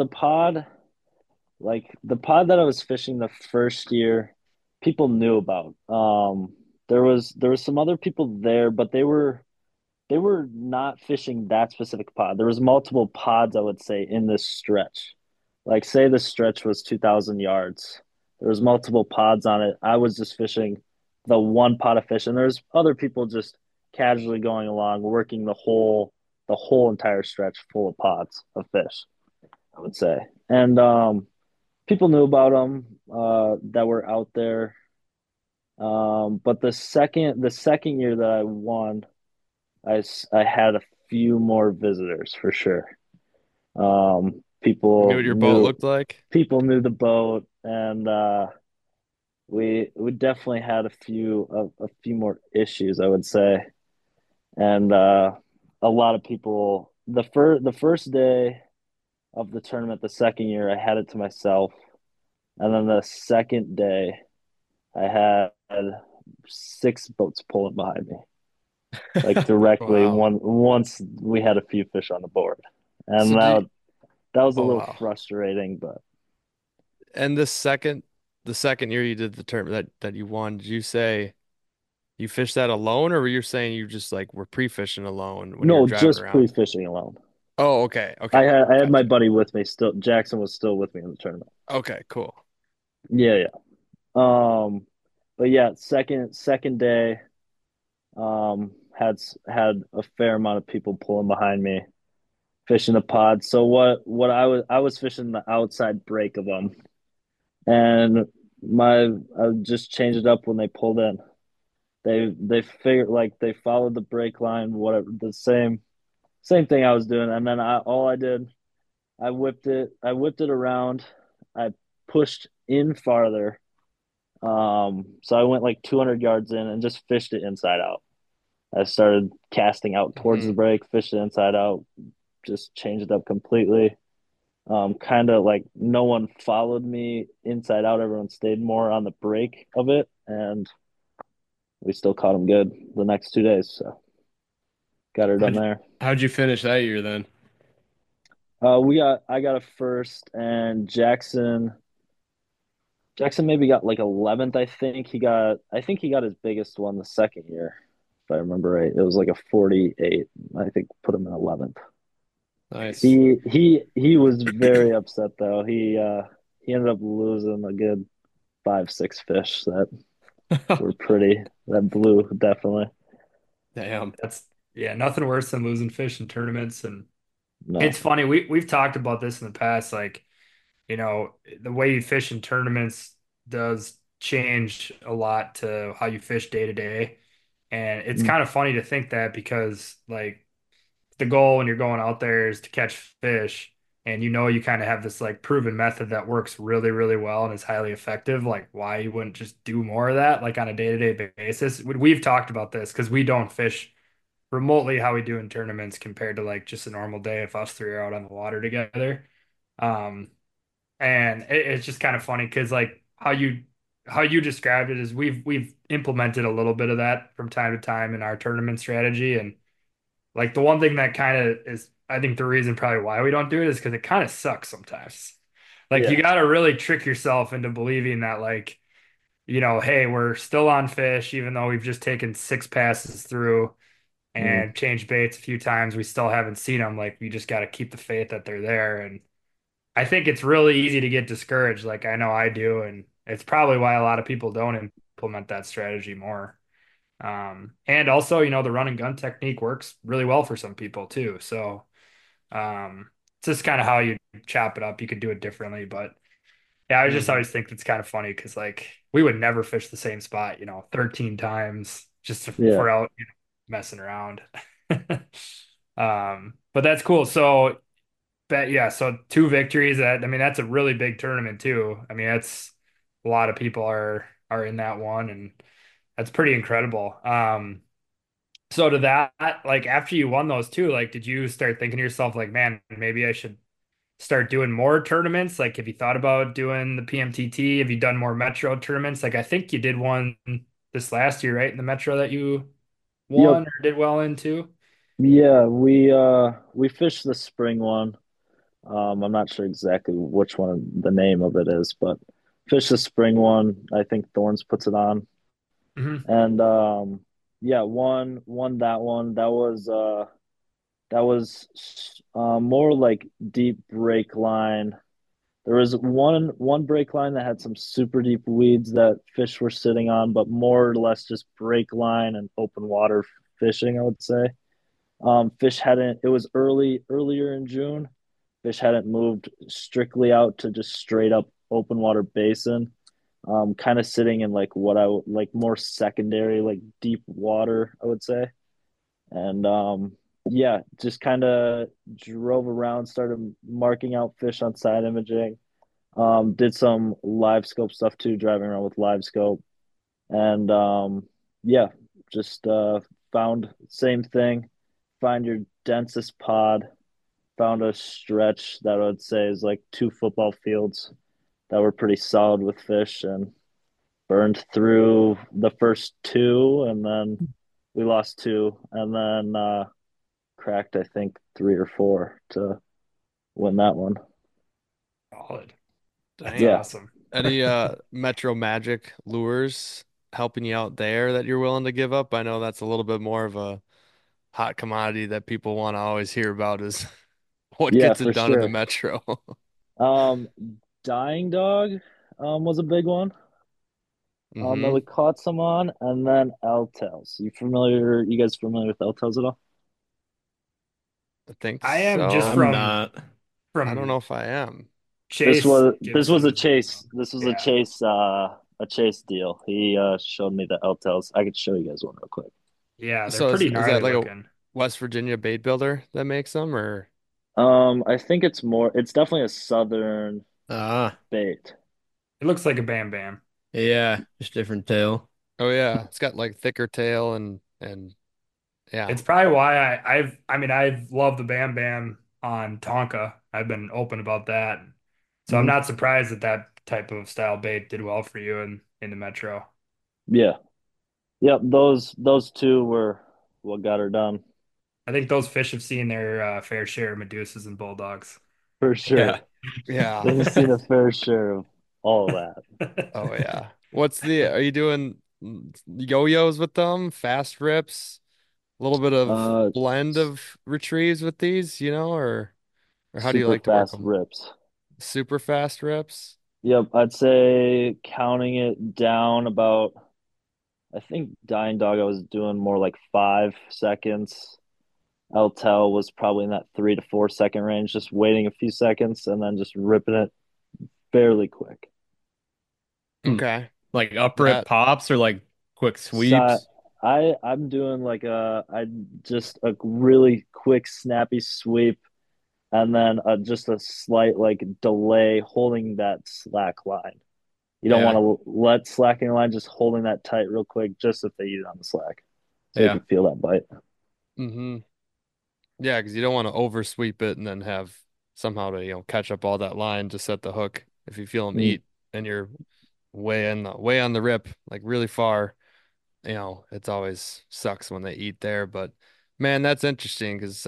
the pod that I was fishing the first year, people knew about. There was some other people there, but they were not fishing that specific pod. There was multiple pods, I would say, in this stretch. Like say the stretch was 2,000 yards. There was multiple pods on it. I was just fishing the one pot of fish, and there's other people just casually going along, working the whole entire stretch full of pods of fish, I would say. And people knew about them that were out there. But the second year that I won, I had a few more visitors for sure. Um, You knew people what your boat knew looked like? people knew the boat, and we definitely had a few more issues, I would say. And a lot of people the first day of the tournament, the second year, I had it to myself, and then the second day, I had 6 boats pulling behind me, like directly Wow. once we had a few fish on the board, So and do you, that was a oh little wow. frustrating, but And the second year you did the tournament that you won, did you say You fish that alone, or were you saying you just like were pre-fishing alone when you're No, driving just around? pre-fishing alone. Oh, okay, okay, I had my gotcha. buddy with me still. Jackson was still with me in the tournament. Okay, cool. Yeah, yeah. But yeah, second day, had a fair amount of people pulling behind me, fishing the pod. So what I was fishing the outside break of them, and I just changed it up when they pulled in. They figured like they followed the break line, whatever the same thing I was doing, and then all I did, I whipped it around, I pushed in farther, so I went like 200 yards in and just fished it inside out. I started casting out towards Hmm. the break, fished it inside out, just changed it up completely. Kind of like no one followed me inside out. Everyone stayed more on the break of it, and we still caught them good the next 2 days. So got her done How'd, there. how'd you finish that year then? I got a first, and Jackson maybe got like 11th. I think he got his biggest one the second year, if I remember right. It was like a 48. I think put him in 11th. Nice. He was very upset though. He ended up losing a good 5 6 fish that were pretty that blew definitely. Damn. That's yeah, nothing worse than losing fish in tournaments. And it's No. funny, we've talked about this in the past, like, the way you fish in tournaments does change a lot to how you fish day to day. And it's Mm, kind of funny to think that because like the goal when you're going out there is to catch fish and you kind of have this like proven method that works really, really well and is highly effective, like why you wouldn't just do more of that like on a day-to-day basis. We've talked about this because we don't fish remotely how we do in tournaments compared to like just a normal day if us three are out on the water together. Um, and it's just kind of funny because like how you described it is we've implemented a little bit of that from time to time in our tournament strategy. And like the one thing that kind of is, I think the reason probably why we don't do it is because it kind of sucks sometimes. Like you yeah. got to really trick yourself into believing that like, hey, we're still on fish, even though we've just taken 6 passes through Mm, and changed baits a few times. We still haven't seen them. Like we just got to keep the faith that they're there. And I think it's really easy to get discouraged. Like I know I do. And it's probably why a lot of people don't implement that strategy more. And also, the run and gun technique works really well for some people too. So, it's just kind of how you chop it up. You could do it differently, but yeah, I just Hmm. always think it's kind of funny because like we would never fish the same spot, 13 times just if yeah. we're out, messing around. But that's cool. So, yeah, so 2 victories. I mean, that's a really big tournament too. I mean, that's a lot of people are in that one, and that's pretty incredible. So to that, like after you won those two, like did you start thinking to yourself like, man, maybe I should start doing more tournaments? Like have you thought about doing the PMTT? Have you done more Metro tournaments? Like I think you did one this last year, right? In the Metro that you Yep. won or did well in too. Yeah, we fished the spring one. I'm not sure exactly which one the name of it is, but fish the spring one. I think Thorns puts it on. Hmm. And yeah, won that one. That was more like deep break line. There was one break line that had some super deep weeds that fish were sitting on, but more or less just break line and open water fishing, I would say. Fish hadn't. It was earlier in June. Fish hadn't moved strictly out to just straight up open water basin. Kind of sitting in like what I would like more secondary, like deep water, I would say. And yeah, just kind of drove around, started marking out fish on side imaging. Did some live scope stuff too, driving around with live scope. And yeah, just found same thing. Find your densest pod. Found a stretch that I would say is like 2 football fields that were pretty solid with fish and burned through the first two, and then we lost two, and then cracked I think three or four to win that one. Solid. That's Damn. Yeah. awesome. Any Metro Magic lures? helping you out there that you're willing to give up? I know that's a little bit more of a hot commodity that people want to always hear about is what Yeah, gets for it done in the sure. metro. Um, Dying Dog was a big one that Hmm. we caught some on, and then Eltails. You guys familiar with Eltails at all? I think I am just so. I'm not. I don't know from if I am. Chase This was a Gibson's big chase. one. This was Yeah. a chase deal. He showed me the Eltails. I could show you guys one real quick. Yeah, they're So pretty is that gnarly like a looking. West Virginia bait builder that makes them or I think it's definitely a southern Ah, bait. It looks like a Bam Bam. yeah, just different tail. oh yeah, it's got like thicker tail and yeah. It's probably why I've loved the Bam Bam on Tonka. I've been open about that. So I'm Hmm. not surprised that that type of style bait did well for you in the Metro. Yeah. Yep. Those two were what got her done I think those fish have seen their fair share of Medusas and Bulldogs. for Yeah. sure. Yeah. They've seen a fair share of all of that. Oh yeah. Are you doing yo-yos with them, fast rips, a little bit of Uh, blend s- of retrieves with these, or how do you Super like to work fast them? rips. Super fast rips? Yep, I'd say counting it down about, I think Dying Dog I was doing more like 5 seconds. Eltel was probably in that 3 to 4 second range, just waiting a few seconds and then just ripping it fairly quick. Hmm. Okay. Like up rip That pops or like quick So sweeps. I'm doing like I just a really quick snappy sweep and then just a slight like delay holding that slack line. You don't want Yeah. to let slacking line, just holding that tight real quick, just if they eat it on the slack, so they Yeah. can feel that bite. mm-hmm. Yeah, because you don't want to oversweep it and then have somehow to, catch up all that line to set the hook if you feel them Mm. eat and you're way on the rip, like really far. It's always sucks when they eat there, but man, that's interesting because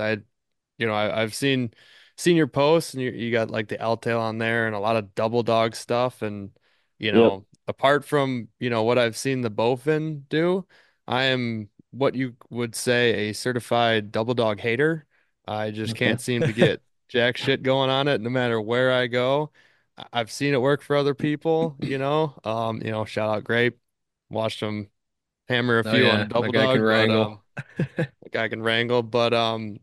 I've seen your posts and you got like the L-tail on there and a lot of double dog stuff and Yep. apart from what I've seen the bowfin do, I am what you would say a certified double dog hater. I just Okay. can't seem to get jack shit going on it no matter where I go. I've seen it work for other people, shout out Grape, watched them hammer a Oh few on a yeah, that double guy can dog, but wrangle. the guy can wrangle. But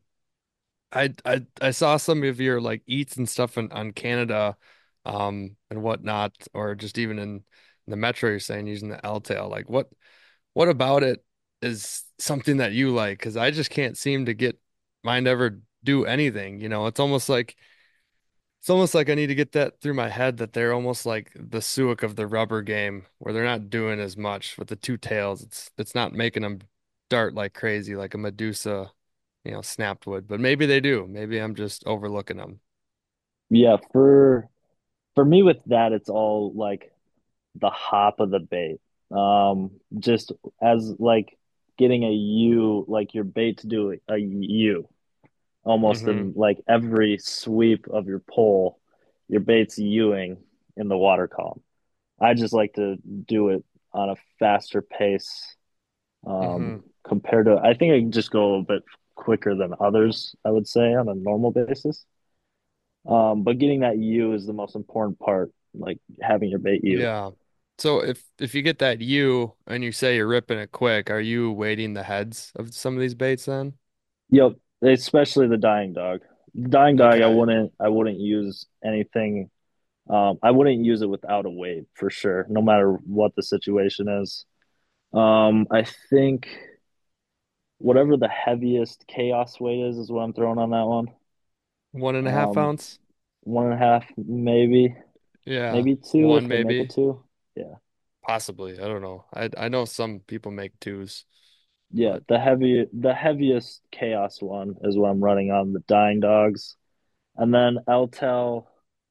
I saw some of your like eats and stuff on Canada, and whatnot, or just even in the metro. You're saying using the L-tail. Like what about it is something that you like? Because I just can't seem to get mine to ever do anything. It's almost like I need to get that through my head that they're almost like the Suic of the rubber game, where they're not doing as much with the two tails. It's not making them dart like crazy, like a Medusa, snapped wood. But maybe they do. Maybe I'm just overlooking them. Yeah, for me with that, it's all like the hop of the bait. Just as like getting a U, like your bait to do a U, almost Hmm. in like every sweep of your pole, your bait's Uing in the water column. I just like to do it on a faster pace, Hmm. compared to, I think I can just go a little bit quicker than others, I would say, on a normal basis. But getting that U is the most important part, like having your bait U. Yeah. So if you get that U and you say you're ripping it quick, are you weighting the heads of some of these baits then? Yep, especially the dying dog. Dying dog, Okay. I wouldn't use anything. I wouldn't use it without a weight for sure, no matter what the situation is. I think whatever the heaviest chaos weight is what I'm throwing on that one. 1.5 Um, ounce? 1.5, maybe, Yeah. maybe two One if they make it maybe. two. Yeah, Possibly. I don't know. I know some people make twos, yeah. but The heaviest chaos one is what I'm running on the dying dogs, and then Eltel.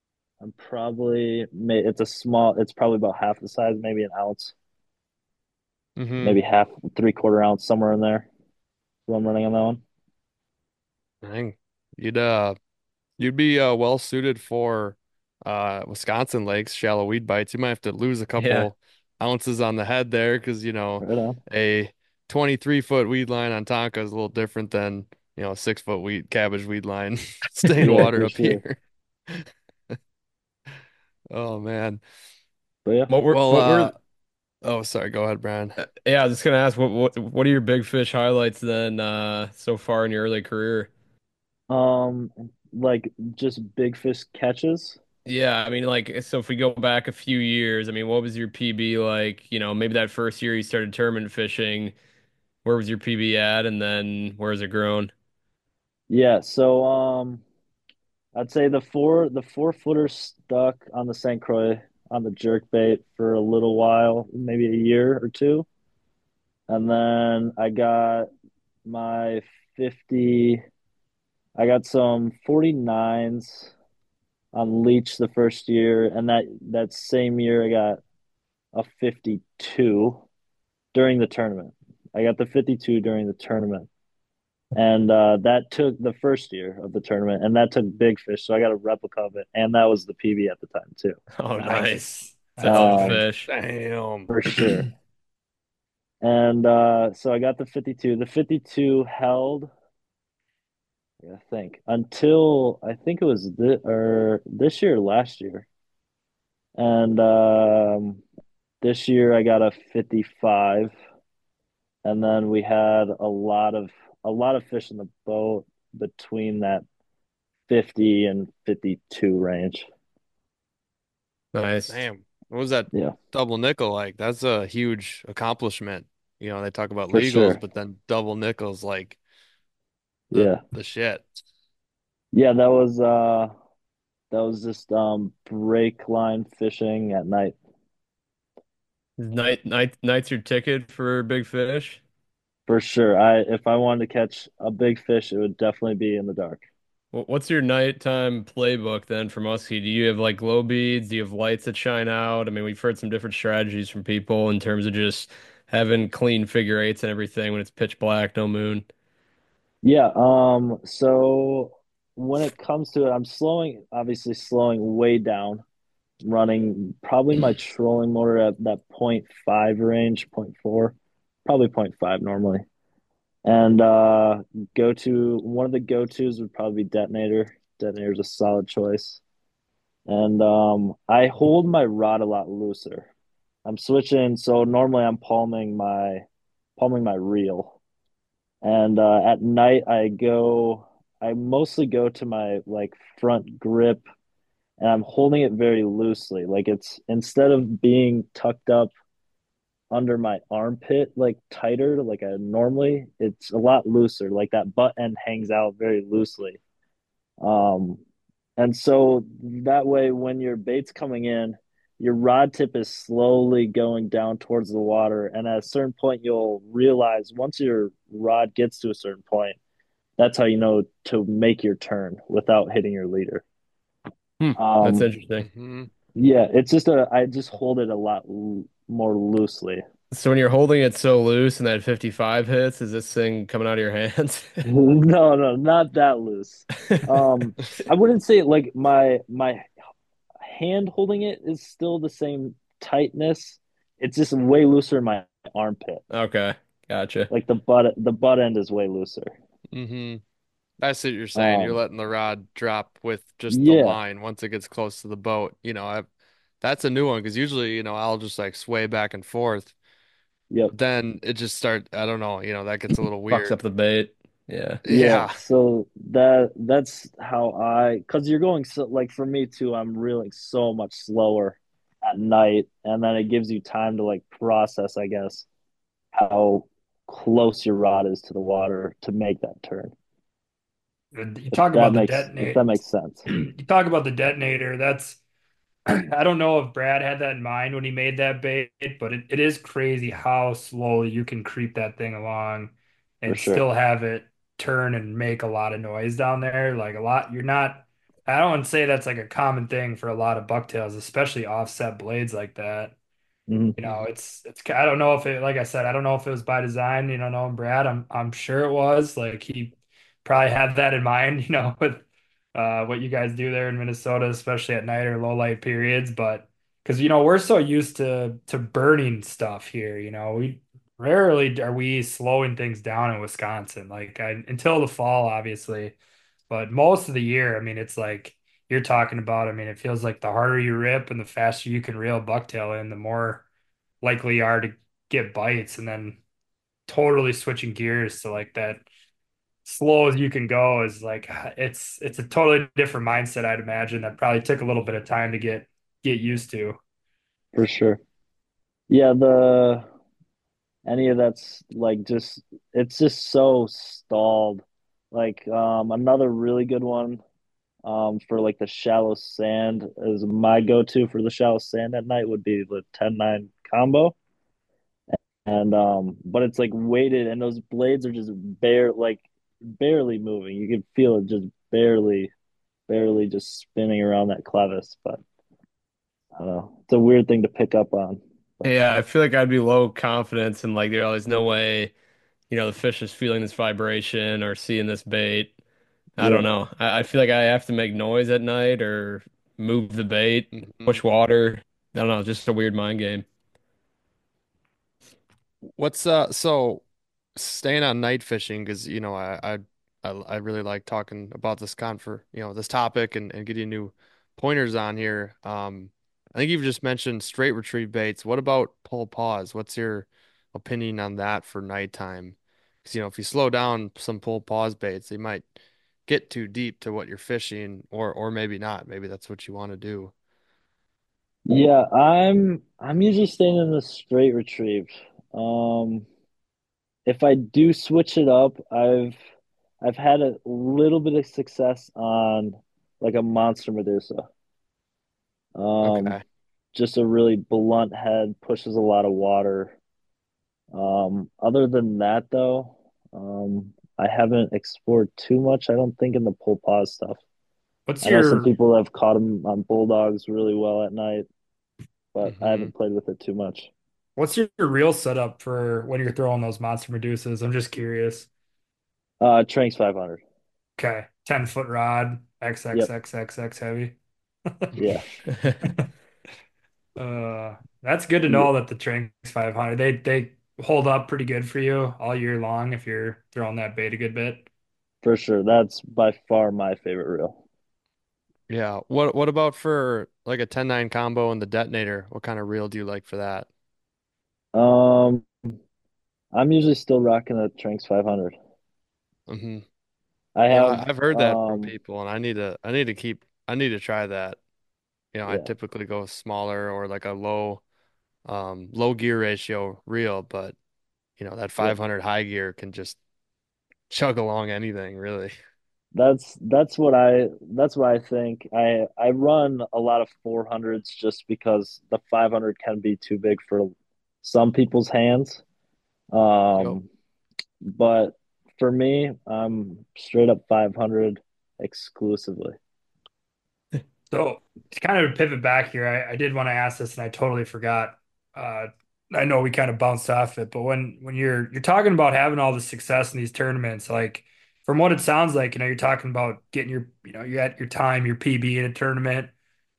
It's a small, it's probably about half the size, maybe an ounce, hmm maybe half, 3/4 ounce, somewhere in there. So I'm running on that one. dang. You'd be well suited for Wisconsin lakes, shallow weed bites. You might have to lose a Yeah. couple ounces on the head there because, Right on. a 23-foot weed line on Tonka is a little different than, 6-foot cabbage weed line staying Yeah, water for up sure. here. Oh man. But yeah. Well, what were oh, sorry. Go ahead, Brian. yeah, I was just gonna ask what are your big fish highlights then so far in your early career? Um, like just big fish catches. Yeah, I mean, like, so if we go back a few years, I mean, what was your PB like? Maybe that first year you started tournament fishing, where was your PB at, and then where has it grown? Yeah, so I'd say the four footer stuck on the St. Croix on the jerk bait for a little while, maybe a year or two. And then my 50, I got some 49s on leech the first year, and that same year I got a 52 during the tournament. I got the 52 during the tournament. And that took the first year of the tournament, and that took big fish. So I got a replica of it, and that was the PB at the time too. Oh, nice. Nice. It's a That's hell of a Um, sick. fish. Damn. for sure. And so I got the 52. The 52 held, I think, until I think it was this year or last year. And this year I got a 55, and then we had a lot of fish in the boat between that 50 and 52 range. Nice. Damn. What was that Yeah, double nickel like? That's a huge accomplishment. They talk about for legals, sure. but then double nickels like the Yeah. the shit. Yeah, that was just break line fishing at night. Night's your ticket for big fish. For sure. If I wanted to catch a big fish, it would definitely be in the dark. What's your nighttime playbook then for muskie? Do you have like glow beads? Do you have lights that shine out? I mean, we've heard some different strategies from people in terms of just having clean figure eights and everything when it's pitch black, no moon. Yeah, so when it comes to it, obviously slowing way down, running probably my trolling motor at that point 0.5 range, point 0.4, probably point 0.5 normally. And go to one of the go-tos would probably be detonator. Detonator is a solid choice. And I hold my rod a lot looser. I'm switching, so normally I'm palming my reel, and at night I mostly go to my like front grip, and I'm holding it very loosely. Like it's instead of being tucked up under my armpit like tighter like I normally, it's a lot looser. Like that butt end hangs out very loosely. Um, and so that way, when your bait's coming in, your rod tip is slowly going down towards the water. And at a certain point, you'll realize once your rod gets to a certain point, that's how you know to make your turn without hitting your leader. Hmm, that's Um, interesting. Hmm. yeah, I just hold it a lot more loosely. So when you're holding it so loose and that 55 hits, is this thing coming out of your hands? No, no, not that loose. Um, I wouldn't say like my hand holding it is still the same tightness. It's just way looser in my armpit. Okay, gotcha. Like the butt end is way looser. Hmm. I see what you're saying. You're Um, letting the rod drop with just the yeah, line once it gets close to the boat. That's a new one because usually, I'll just like sway back and forth. yep, But then it just I don't know, that gets a little Fucks up weird. the bait. Yeah. yeah. Yeah. So that's how because you're going so like for me too. I'm reeling so much slower at night, and then it gives you time to like process, I guess, how close your rod is to the water to make that turn. You If talk that about the makes if detonate. that makes sense. You talk about the detonator. That's I don't know if Brad had that in mind when he made that bait, but it is crazy how slowly you can creep that thing along For and sure. still have it turn and make a lot of noise down there. Like a lot, you're not, I don't want to say that's like a common thing for a lot of bucktails, especially offset blades like that. Mhm. I don't know if it, like I said, I don't know if it was by design, knowing Brad, I'm sure it was. Like he probably had that in mind, with what you guys do there in Minnesota, especially at night or low light periods. But because we're so used to burning stuff here. We rarely are we slowing things down in Wisconsin, like until the fall, obviously. But most of the year, I mean, it's like you're talking about. I mean, it feels like the harder you rip and the faster you can reel bucktail in, the more likely you are to get bites. And then totally switching gears to like that slow as you can go is like it's a totally different mindset, I'd imagine, that probably took a little bit of time to get used to. for sure. Yeah, the any of that's like just it's just so stalled. Like another really good one for like the shallow sand is my go-to for the shallow sand at night would be the 10-9 combo. And but it's like weighted and those blades are just barely moving. You can feel it just barely just spinning around that clevis, but I don't know. It's a weird thing to pick up on. But Yeah, I feel like I'd be low confidence and like there's no way, the fish is feeling this vibration or seeing this bait. I yeah, don't know. I feel like I have to make noise at night or move the bait, Hmm. push water. I don't know, just a weird mind game. What's so staying on night fishing because I really like talking about this for this topic and getting new pointers on here. I think you've just mentioned straight retrieve baits. What about pull pause? What's your opinion on that for nighttime? Because if you slow down some pull pause baits, they might get too deep to what you're fishing, or maybe not. Maybe that's what you want to do. yeah. I'm usually staying in the straight retrieve. Um, if I do switch it up, I've had a little bit of success on like a monster Medusa. Um, Okay. just a really blunt head, pushes a lot of water. Other than that, though, I haven't explored too much. I don't think in the pull pause stuff. What's I know some your people have caught them on bulldogs really well at night, but I Hmm. haven't played with it too much. what's your real setup for when you're throwing those monster Medusas? I'm just curious. Tranks 500. Okay, 10-foot rod, Yep. XXXXX heavy. Yeah. That's good to Yeah, know that the Tranx 500 they hold up pretty good for you all year long if you're throwing that bait a good bit. for sure. That's by far my favorite reel. Yeah. What about for like a 10-9 combo and the detonator? What kind of reel do you like for that? Um, I'm usually still rocking a Tranks 500. Hmm. I Yeah, have, I've heard that from people, and I need to try that. I yeah, typically go smaller or like a low gear ratio reel, but that yep. 500 high gear can just chug along anything, really. That's what I think. I run a lot of 400s just because the 500 can be too big for some people's hands. Yep. But for me, I'm straight up 500 exclusively. So to kind of pivot back here, I did want to ask this and I totally forgot. Uh, I know we kind of bounced off it, but when you're talking about having all the success in these tournaments, like from what it sounds like, you're talking about getting you're at your time, your PB in a tournament.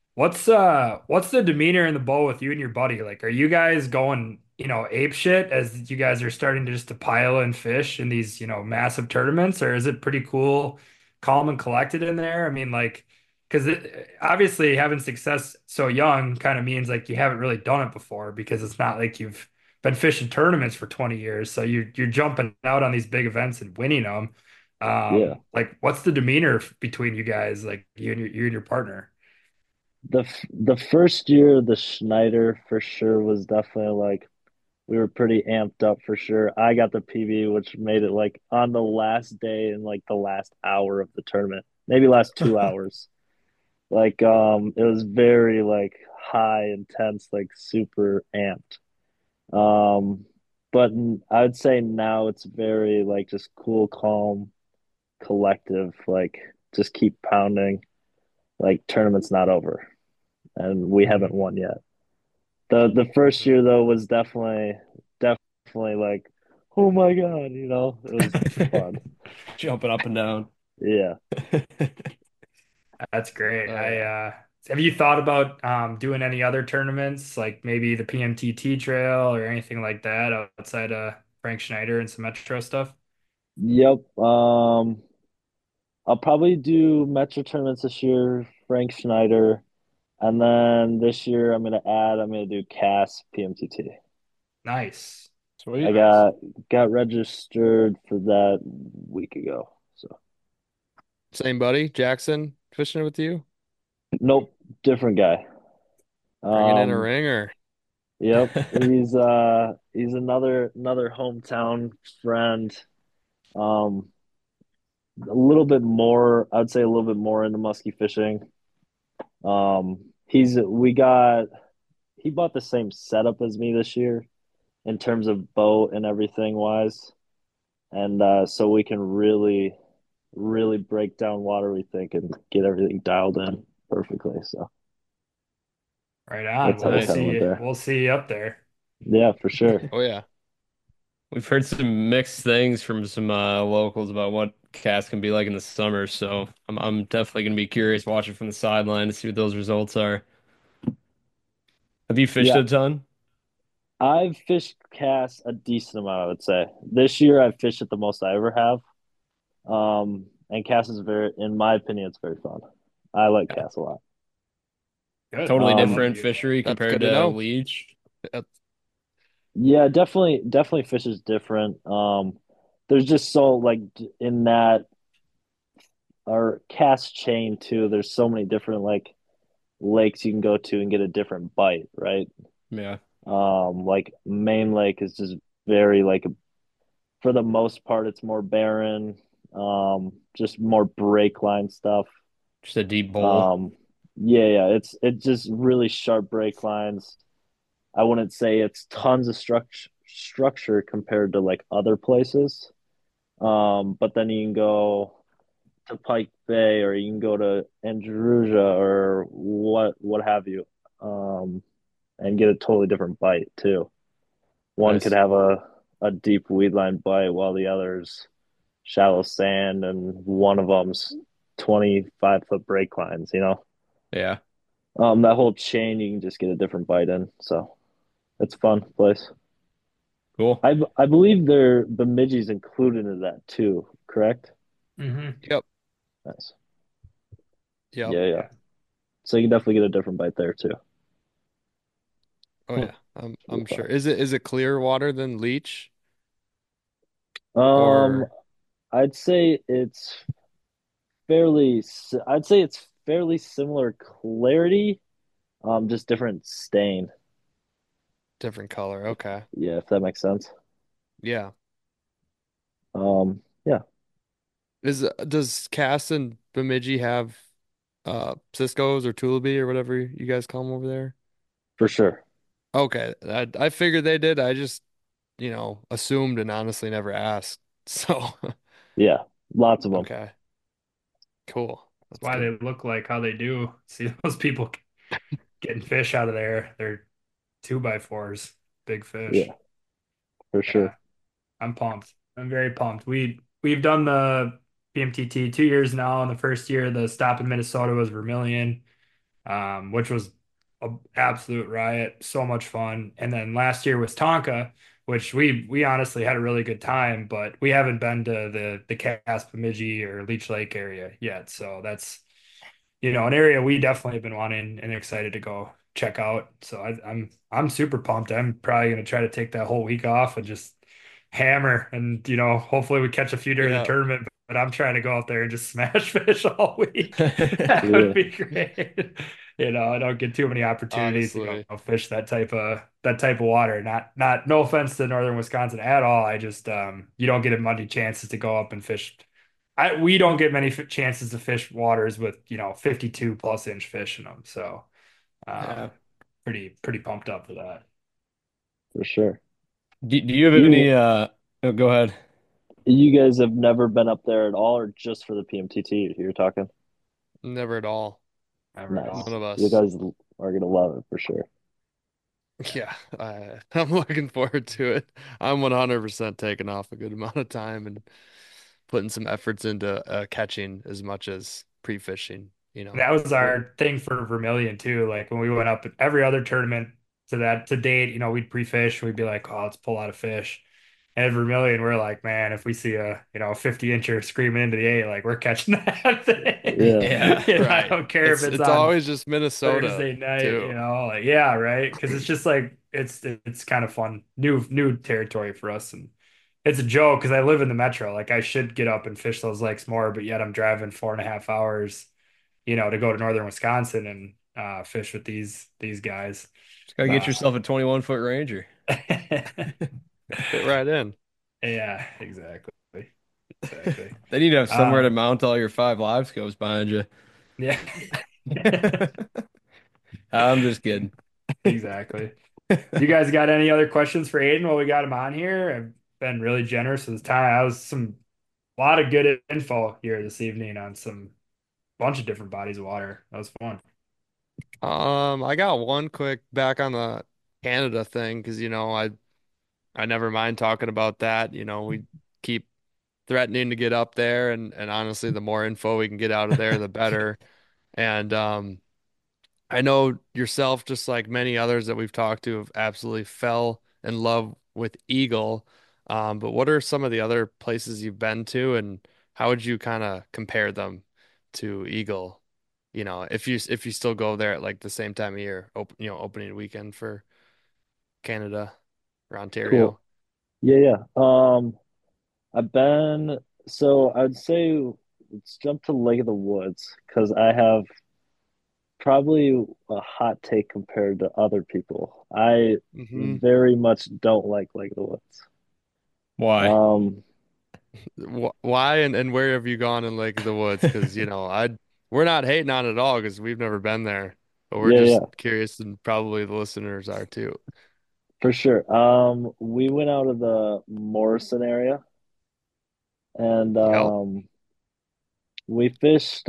What's the demeanor in the boat with you and your buddy? Like, are you guys going, ape shit as you guys are starting to just to pile and fish in these, massive tournaments, or is it pretty cool, calm and collected in there? I mean, like, because obviously having success so young kind of means like you haven't really done it before because it's not like you've been fishing tournaments for 20 years. So you're jumping out on these big events and winning them. Yeah. Like, what's the demeanor between you guys, like you and your partner? The first year, the Schneider for sure was definitely like we were pretty amped up for sure. I got the PB, which made it like on the last day and like the last hour of the tournament, maybe last 2 hours. Like it was very like high intense, like super amped. Um, but I would say now it's very like just cool, calm, collective. Like just keep pounding. Like tournament's not over, and we haven't won yet. The first year though was definitely like, oh my God, it was fun. Jumping up and down. Yeah, That's great. Oh yeah. Have you thought about doing any other tournaments, like maybe the PMTT Trail or anything like that outside of Frank Schneider and some Metro stuff? Yep. I'll probably do Metro tournaments this year, Frank Schneider, and then this year I'm gonna do CAS PMTT. Nice. I Sweet. Nice. got registered for that week ago. So Same buddy, Jackson, fishing with you, nope, different guy. bringing in a Um, ringer. yep, he's another hometown friend. Um, a little bit more, I'd say a little bit more into musky fishing. He's we got he bought the same setup as me this year in terms of boat and everything wise, and so we can really break down water we think and get everything dialed in perfectly. So Right on. that's Well, how we we'll kind of Nice. went see. there. We'll see you up there. Yeah, for sure. Oh yeah. We've heard some mixed things from some locals about what cast can be like in the summer, so I'm definitely gonna be curious watching from the sideline to see what those results are. Have you fished Yeah, a ton? I've fished cast a decent amount, I would say. This year I've fished it the most I ever have. And cast is very, in my opinion, it's very fun. I like Yeah. cast a lot. Good. Totally I Um, love to different hear that. fishery That's compared good to to know. leech. That's, yeah, definitely fish is different. There's just so like in that our cast chain too, there's so many different like lakes you can go to and get a different bite, right? Yeah. Like Main Lake is just very like for the most part it's more barren, just more break line stuff. Just a deep bowl. Um, yeah, it's just really sharp break lines. I wouldn't say it's tons of structure compared to like other places. But then you can go to Pike Bay or you can go to Andrusia or what have you, and get a totally different bite too. One could Nice. have a deep weed line bite while the other's shallow sand, and one of them's 25-foot break lines. Yeah. That whole chain you can just get a different bite in. So it's a fun place. Cool. I believe their Bemidji's included in that too, correct? Hmm. yep. Nice. Yep. Yeah. So you can definitely get a different bite there too. Oh Cool. yeah. I'm Should be sure. Is it clearer water than leech fun. or I'd say it's I'd say it's fairly similar clarity, just different stain. different color? Okay. Yeah, if that makes sense. Yeah. Yeah, Does Cass and Bemidji have Cisco's or Tullaby or whatever you guys call them over there? for sure. Okay. I figured they did. I just, assumed and honestly never asked. So, Yeah, lots of them. okay. Cool. That's That's why they good. look like how they do. See those people getting fish out of there. They're two by fours, big fish. Yeah, for Yeah, sure. I'm pumped. I'm very pumped. We've done the PMTT 2 years now. And the first year, the stop in Minnesota was Vermilion, which was an absolute riot. So much fun. And then last year was Tonka, which we honestly had a really good time, but we haven't been to the Cass Bemidji or Leech Lake area yet. So that's an area we definitely have been wanting and excited to go check out. So I'm super pumped. I'm probably gonna try to take that whole week off and just hammer and hopefully we catch a few during the Yeah. tournament. But I'm trying to go out there and just smash fish all week. That would Yeah, be great. I don't get too many opportunities to go Honestly. fish that type of water. Not no offense to northern Wisconsin at all. I just you don't get many chances to go up and fish. We don't get many chances to fish waters with 52 plus inch fish in them. So Yeah. um, pretty pumped up for that. for sure. Do you have You any oh, go ahead. you guys have never been up there at all, or just for the PMTT? You're talking. Never at all. Never at Nice. None all. of You us. guys are gonna love it for sure. Yeah. I'm looking forward to it. I'm 100% taking off a good amount of time and putting some efforts into catching as much as pre-fishing you know. That was What? our thing for Vermilion too. Like when we went up every other tournament to date, we'd pre-fish, we'd be like, oh, let's pull out a fish. And at Vermilion, we're like, man, if we see a 50 incher screaming into the eight, like we're catching that thing. Yeah. Yeah, I right. don't care if It's it's it's on always just Minnesota Thursday night, too. like yeah, right. Because it's just like it's kind of fun, new territory for us, and it's a joke because I live in the metro. Like I should get up and fish those lakes more, but yet I'm driving 4.5 hours, to go to northern Wisconsin and fish with these guys. Just gotta get Uh, yourself a 21-foot Ranger. Fit right in. yeah, exactly, exactly. Then you'd have somewhere to Um, mount all your 5 live scopes behind you. yeah, I'm just kidding. exactly. You guys got any other questions for Aiden while we got him on here? I've been really generous with his time. That was some a lot of good info here this evening on some bunch of different bodies of water. That was fun. I got one quick back on the Canada thing because I never mind talking about that. We keep threatening to get up there, and honestly, the more info we can get out of there, the better. And I know yourself, just like many others that we've talked to, have absolutely fell in love with Eagle. But what are some of the other places you've been to, and how would you kind of compare them to Eagle? If you still go there at like the same time of year, opening weekend for Canada or Cool. Ontario. Yeah, yeah. I've been, so I'd say let's jump to Lake of the Woods because I have probably a hot take compared to other people. I Hmm. very much don't like Lake of the Woods. Why? Um, Why and where have you gone in Lake of the Woods? Because we're not hating on it at all because we've never been there, but we're yeah, just yeah, curious, and probably the listeners are too. for sure. We went out of the Morrison area and Yep. we fished.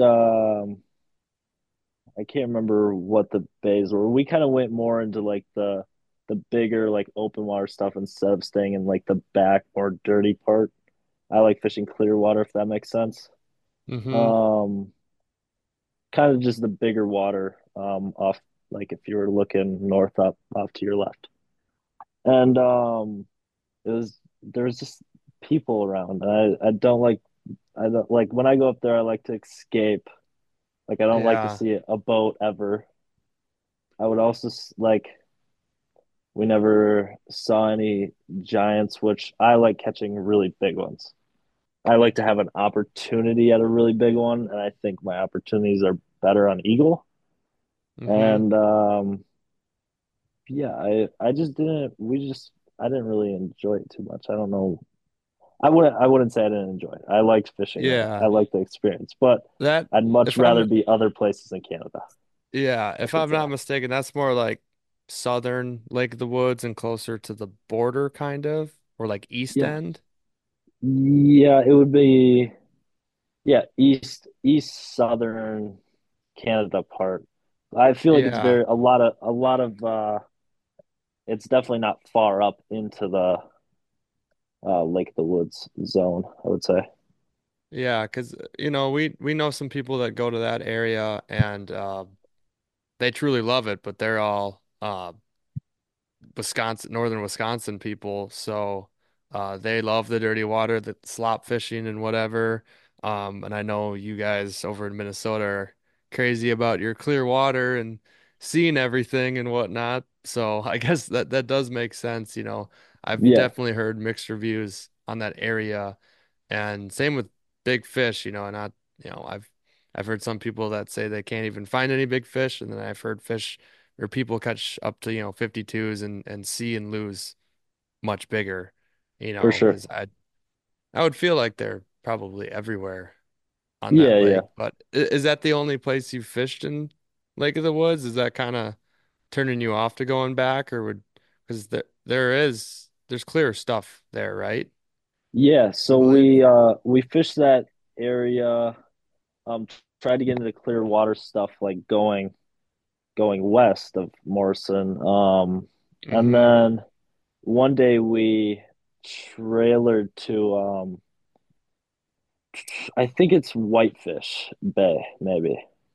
I can't remember what the bays were. We kind of went more into like the bigger like open water stuff instead of staying in like the back more dirty part. I like fishing clear water if that makes sense. Hmm. Um, Kind of just the bigger water off like if you were looking north up off to your left. And it was there was just people around. I don't like I don't like when I go up there I like to escape. Like I don't like to Yeah. see a boat ever. I would also like we never saw any giants, which I like catching really big ones. I like to have an opportunity at a really big one, and I think my opportunities are better on eagle. Hmm. And yeah, I just didn't. I didn't really enjoy it too much. I don't know. I wouldn't say I didn't enjoy it. I liked fishing there. I Yeah. liked the experience, but That I'd much if I'm rather be other places in Canada. yeah, I if should I'm say. not mistaken, that's more like southern Lake of the Woods and closer to the border, kind of, or like East Yeah, End. yeah, it would be yeah east southern Canada part. I feel like it's Yeah. very a lot of it's definitely not far up into the Lake of the Woods zone, I would say. Yeah, because we know some people that go to that area and they truly love it, but they're all northern Wisconsin people, so they love the dirty water, the slop fishing and whatever. And I know you guys over in Minnesota are crazy about your clear water and seeing everything and whatnot. So I guess that does make sense. I've Yeah, definitely heard mixed reviews on that area, and same with big fish. Not I've heard some people that say they can't even find any big fish, and then I've heard fish or people catch up to 52s and see and lose much bigger, for sure. because I would feel like they're probably everywhere on that Yeah, yeah. lake. But is that the only place you've fished in Lake of the Woods? Is that kind of turning you off to going back, or would because there's clear stuff there, right? Yeah, I so believe. we fished that area, tried to get into the clear water stuff like going west of Morrison. And Hmm. then one day we trailered to I think it's Whitefish Bay, maybe.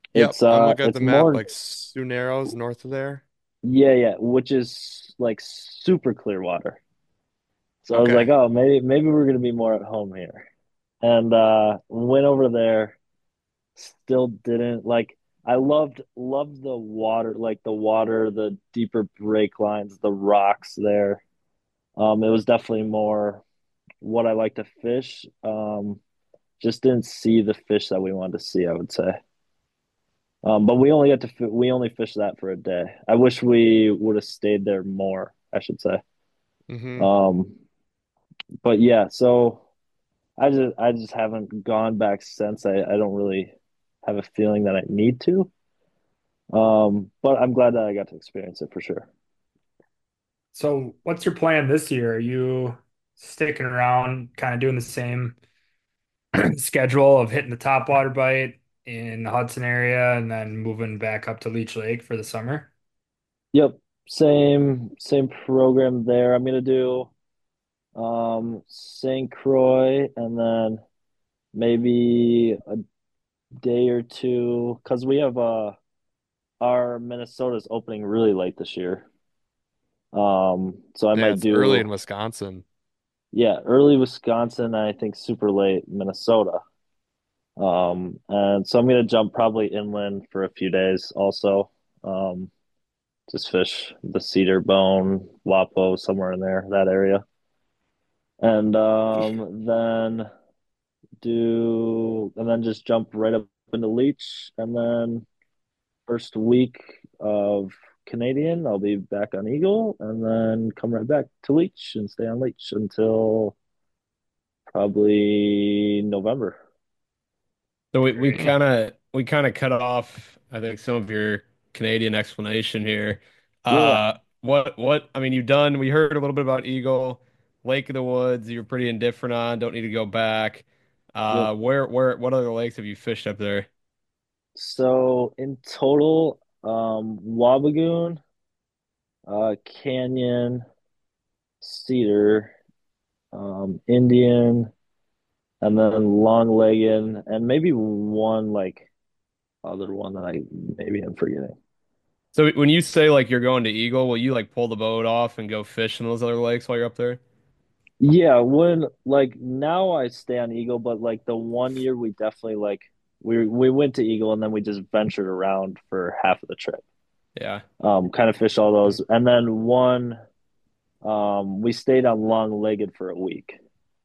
Yep, I'm looking at the It's map, more like Sioux Narrows north of there. yeah, yeah, which is like super clear water. So I was like, Okay. oh, maybe we're gonna be more at home here. And went over there, still didn't like I loved the water, like the water, the deeper break lines, the rocks there. It was definitely more what I like to fish. Just didn't see the fish that we wanted to see, I would say. But we only fished that for a day. I wish we would have stayed there more, I should say. Mm-hmm. Um, but yeah, so I just haven't gone back since. I don't really have a feeling that I need to. But I'm glad that I got to experience it for sure. So, what's your plan this year? Are you sticking around, kind of doing the same schedule of hitting the top water bite in the Hudson area and then moving back up to Leech Lake for the summer? Yep, same program there. I'm gonna do St. Croix and then maybe a day or two because we have our Minnesota's opening really late this year. So I Yeah, might it's early do in Wisconsin. yeah, early Wisconsin and I think super late Minnesota. And so I'm gonna jump probably inland for a few days also. Um, just fish the Cedar Bone, Wapo, somewhere in there, that area. And then just jump right up into Leech and then first week of Canadian, I'll be back on Eagle and then come right back to Leech and stay on Leech until probably November. So we Very kind of cut off, I think, some of your Canadian explanation here. Yeah, What I mean, you've done. We heard a little bit about Eagle, Lake of the Woods. You're pretty indifferent on. Don't need to go back. yep. What other lakes have you fished up there? So in total, Wabagoon, Canyon, Cedar, Indian, and then Long Legged, and maybe one like other one that I maybe I'm forgetting. So when you say like you're going to Eagle, will you like pull the boat off and go fish in those other lakes while you're up there? Yeah, when like now I stay on Eagle, but like the one year we definitely like we went to Eagle and then we just ventured around for half of the trip. Yeah. Kind of fish all those, and then one we stayed on Long Legged for a week.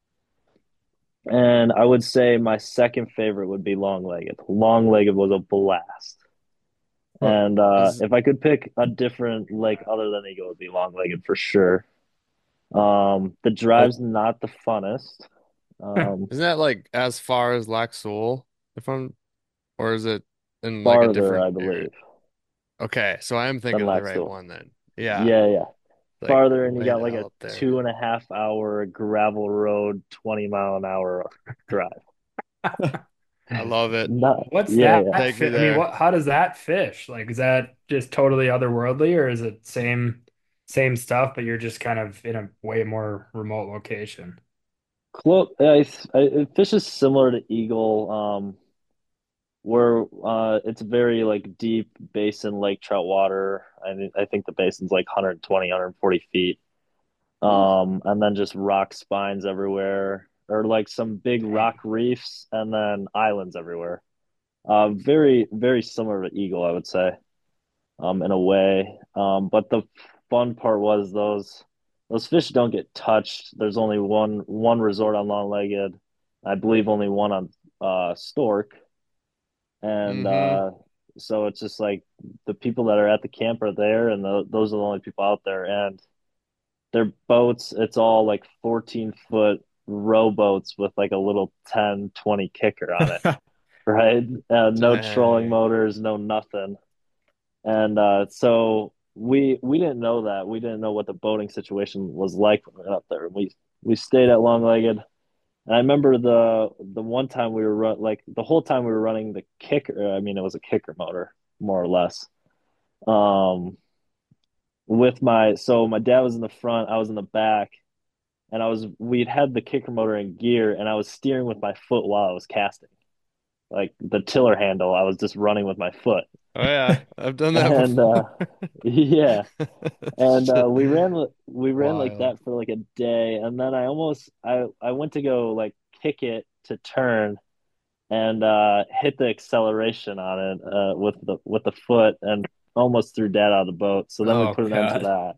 And I would say my second favorite would be Long Legged. Long Legged was a blast. Huh. And Is if I could pick a different lake other than Eagle, it would be Long Legged for sure. The oh, drive's not the funnest. Um, isn't that like as far as Lac Seul, if I'm, or is it in like a Farther, different I area? believe, Okay, so I am than thinking of the right Laxville. one then. Yeah, Yeah, yeah. like Farther, and you way got the like hell a up there. 2.5 hour gravel road, 20-mile-an-hour drive. I love it. Not, What's yeah, that yeah. Take me I mean, there. how does that fish? Like, is that just totally otherworldly, or is it same stuff, but you're just kind of in a way more remote location? It fishes similar to Eagle. Where it's very like deep basin lake trout water. I think the basin's like 120, 140 feet. And then just rock spines everywhere, or like some big rock Dang. reefs, and then islands everywhere. Very similar to Eagle, I would say, in a way. But the fun part was those fish don't get touched. There's only one resort on Long Legged, I believe only one on Stork, and Mm-hmm. so it's just like the people that are at the camp are there, and those are the only people out there, and their boats. It's all like 14-foot rowboats with like a little 10-20 kicker on it, right? No trolling Dang. motors, no nothing. And so we didn't know that. We didn't know what the boating situation was like when we went up there. We stayed at Long Legged. And I remember the one time we were like the whole time we were running the kicker. I mean, it was a kicker motor, more or less. Um, with my dad was in the front, I was in the back, and we'd had the kicker motor in gear, and I was steering with my foot while I was casting. like the tiller handle. I was just running with my foot, Oh yeah, I've done that and before. yeah, and Shit. we ran like Wild. that for like a day, and then I went to go like kick it to turn and hit the acceleration on it with the foot and almost threw dad out of the boat. So then we Oh put an end to God. that.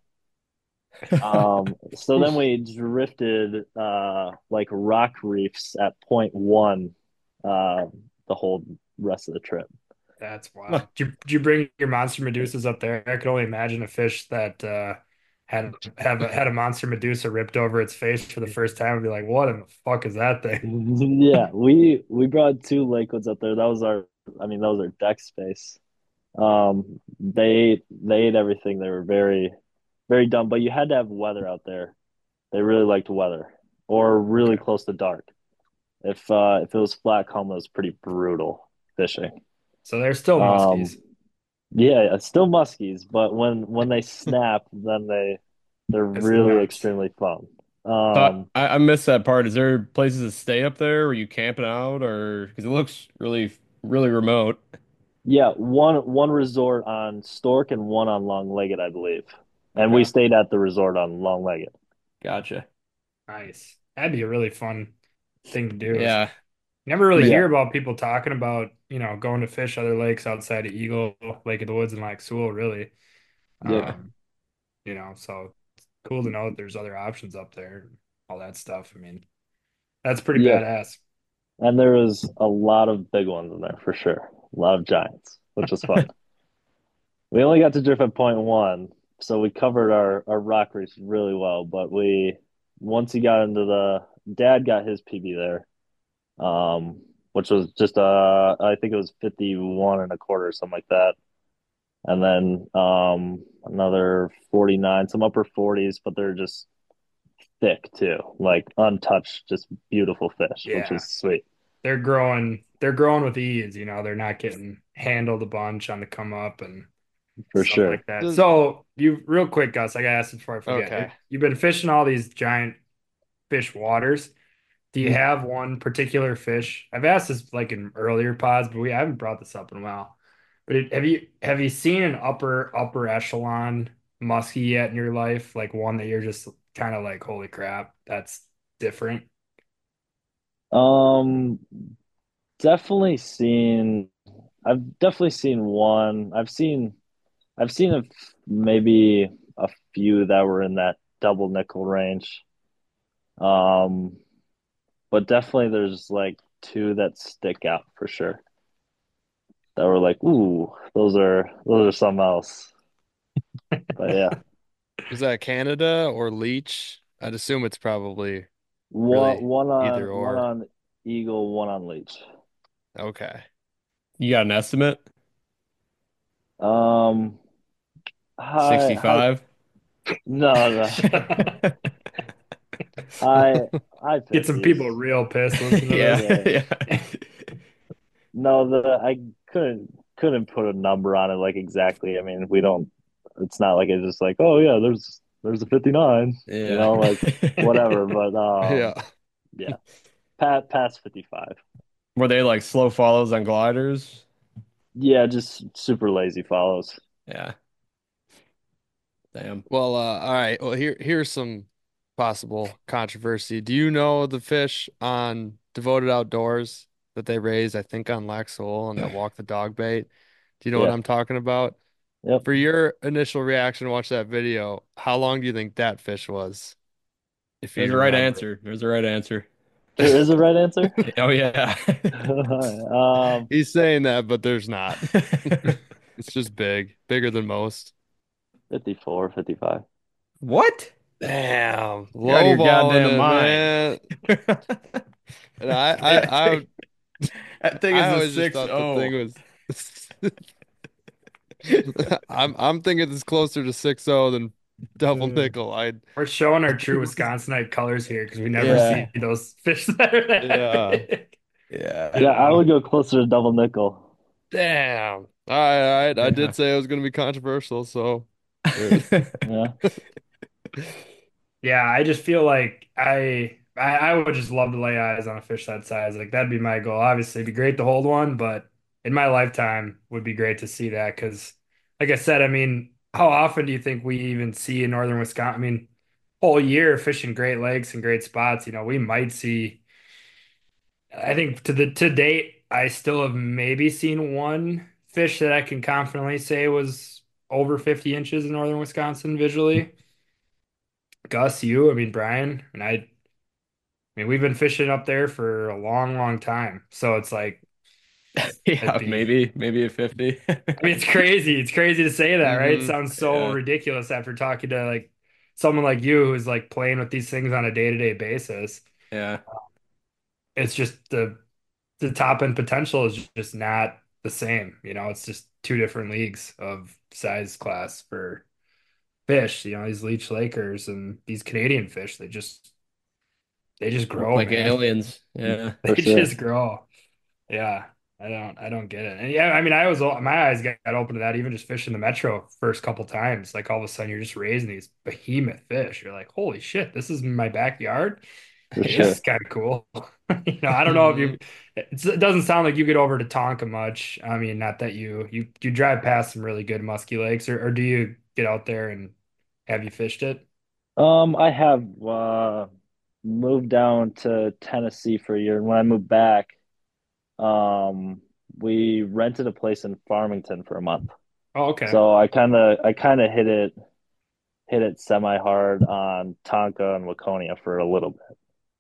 So then we drifted like rock reefs at point one uh, the whole rest of the trip. That's wild. Did you bring your monster medusas up there? I could only imagine a fish that had a monster medusa ripped over its face for the first time and be like, "What in the fuck is that thing?" Yeah, we brought two lakelets up there. That was that was our deck space. They ate everything. They were very very dumb, but you had to have weather out there. They really liked weather or really Okay, close to dark. If it was flat calm, it was pretty brutal fishing. so they're still Um, muskies. yeah, it's still muskies, but when they snap, then they're It's really nuts. extremely fun. So Um, I missed that part. Is there places to stay up there? Were you camping out or because it looks really remote? yeah, one resort on Stork and one on Long Legged, I believe, and we Okay. stayed at the resort on Long Legged Gotcha. Nice. That'd be a really fun thing to do. Yeah. You never really Yeah, hear about people talking about, going to fish other lakes outside of Eagle, Lake of the Woods, and Lac Sewell, really. yep, Yeah. Um, so it's cool to know that there's other options up there, all that stuff. I mean, that's pretty yep. badass. And there was a lot of big ones in there for sure. A lot of giants, which was fun. We only got to drift at point one, so we covered our rock reefs really well. But we once he got into the dad got his PB there, which was just I think it was 51 and a quarter, something like that. And then another 49, some upper 40s, but they're just thick too, like untouched, just beautiful fish, which Yeah, was sweet they're growing with ease, they're not getting handled a bunch on the come up and for stuff sure. like that. Does So you real quick, Gus, I gotta ask this before I forget. okay. You've been fishing all these giant fish waters. Do you Mhm. have one particular fish? I've asked this like in earlier pods, but we haven't brought this up in a while. But have you seen an upper echelon muskie yet in your life? Like one that you're just kind of like, holy crap, that's different. Um, definitely seen. I've definitely seen one. I've seen maybe a few that were in that double nickel range. Um, but definitely there's like two that stick out for sure. That were like, ooh, those are something else. But yeah, Was that Canada or Leech? I'd assume it's probably one really one on either one or. on Eagle, one on Leech. Okay. You got an estimate? Um, high, 65? no, no, high, high Get some people 50s. real pissed listening Yeah. to Yeah. Yeah. this. No, I couldn't put a number on it like exactly. I mean, we don't. It's not like it's just like, oh yeah, there's a 59, Yeah. like whatever. But Yeah. yeah, past 55. Were they like slow follows on gliders? Yeah, just super lazy follows. Yeah. Damn. Well, all right. Well, here's some possible controversy. Do you know the fish on Devoted Outdoors that they raise, I think on Laxole and that walk the dog bait? Do you know what Yeah. I'm talking about? Yep. For your initial reaction to watch that video, how long do you think that fish was, if There's you a right remember? answer. There's a right answer. There is a right answer. Oh yeah. He's saying that, but there's not. It's just big, bigger than most. 54, 55. What? Damn, You're out of your lowballing goddamn it, mind. man. And That thing, that thing I is a always just thought the thing 6-0. was. I'm thinking it's closer to 6-0 than double nickel. I We're showing our true Wisconsinite colors here because we never Yeah. see those fish that are that yeah. big. Yeah. Yeah, I would go closer to double nickel. Damn. All right. I Yeah. did say it was gonna be controversial, so there- Yeah. Yeah, I just feel like I would just love to lay eyes on a fish that size. Like that'd be my goal. Obviously, it'd be great to hold one, but in my lifetime would be great to see that because, like I said, I mean, how often do you think we even see in northern Wisconsin? I mean, whole year fishing Great Lakes and great spots. We might see. I think to date, I still have maybe seen one fish that I can confidently say was over 50 inches in northern Wisconsin visually. Gus, you, I mean Brian, and I mean, we've been fishing up there for a long, long time. So it's like it'd Yeah, be maybe a 50. I mean, it's crazy. It's crazy to say that, right? It Hmm. sounds so Yeah. ridiculous after talking to like someone like you who's like playing with these things on a day-to-day basis. Yeah. It's just the top end potential is just not the same. It's just two different leagues of size class for fish. These Leech Lakers and these Canadian fish, they just grow, Like man. aliens. Yeah. for They sure. just grow. Yeah, I don't get it. And yeah, I mean, my eyes got open to that even just fishing the Metro first couple times. Like all of a sudden you're just raising these behemoth fish. You're like, holy shit, this is my backyard. For This Yeah. sure. is kind of cool. I don't know if Hmm. it doesn't sound like you get over to Tonka much. I mean, not that you drive past some really good musky lakes, or do you get out there and have you fished it? I have moved down to Tennessee for a year, and when I moved back, um, we rented a place in Farmington for a month. Oh, okay. So I kind of hit it semi hard on Tonka and Waconia for a little bit.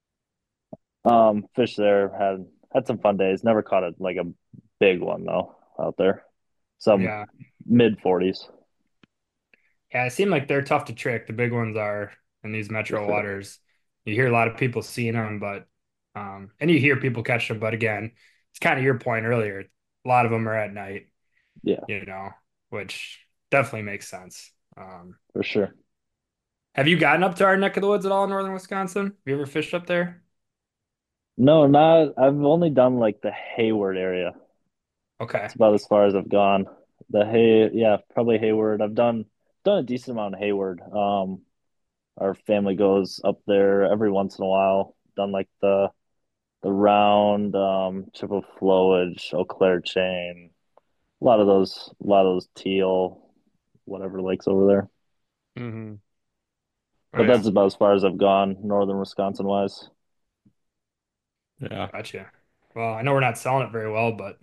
Fish there had some fun days. Never caught it like a big one though out there. Some Yeah. mid 40s Yeah, it seemed like they're tough to trick. The big ones are in these for metro sure. waters. You hear a lot of people seeing them, and you hear people catch them. But again, it's kind of your point earlier. A lot of them are at night, Yeah, you know, which definitely makes sense. for sure. Have you gotten up to our neck of the woods at all in northern Wisconsin? Have you ever fished up there? No, not I've only done like the Hayward area. Okay. It's about as far as I've gone. Yeah, probably Hayward. I've done a decent amount in Hayward. Our family goes up there every once in a while. Done like the round, Chippewa Flowage, Eau Claire chain, a lot of those teal, whatever lakes over there. Hmm. Oh But yeah. that's about as far as I've gone, northern Wisconsin wise. Yeah. Gotcha. Well, I know we're not selling it very well, but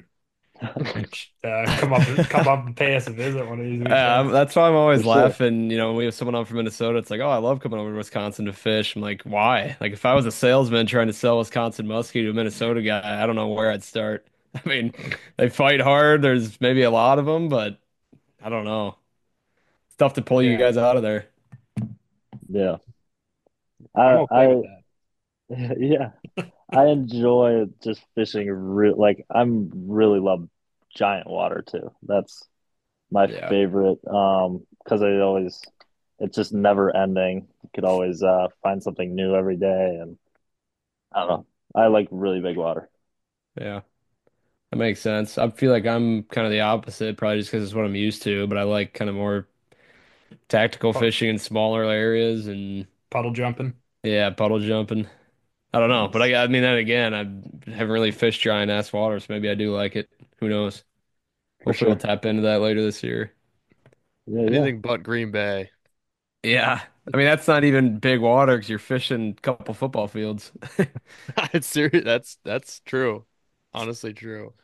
come up and pay us a visit one of these weekends. That's why I'm For always sure. laughing. When we have someone on from Minnesota, it's like, oh, I love coming over to Wisconsin to fish. I'm like, why? Like, if I was a salesman trying to sell Wisconsin muskie to a Minnesota guy, I don't know where I'd start. I mean, they fight hard. There's maybe a lot of them, but I don't know. It's tough to pull you Yeah, guys out of there. Yeah. I'm I okay with I that. yeah. I enjoy just fishing like I'm really love giant water too. That's my Yeah. favorite because it's just never ending. You could always find something new every day and I don't know. I like really big water. Yeah. That makes sense. I feel like I'm kind of the opposite, probably just because it's what I'm used to, but I like kind of more tactical Pu- fishing in smaller areas and Puddle jumping. yeah, puddle jumping. I don't know, but Nice. I mean, then again, I haven't really fished giant ass water, so maybe I do like it. Who knows? For Hopefully, we'll sure. tap into that later this year. Yeah, yeah. Anything but Green Bay. Yeah, I mean that's not even big water because you're fishing a couple football fields. It's serious. That's true. Honestly true.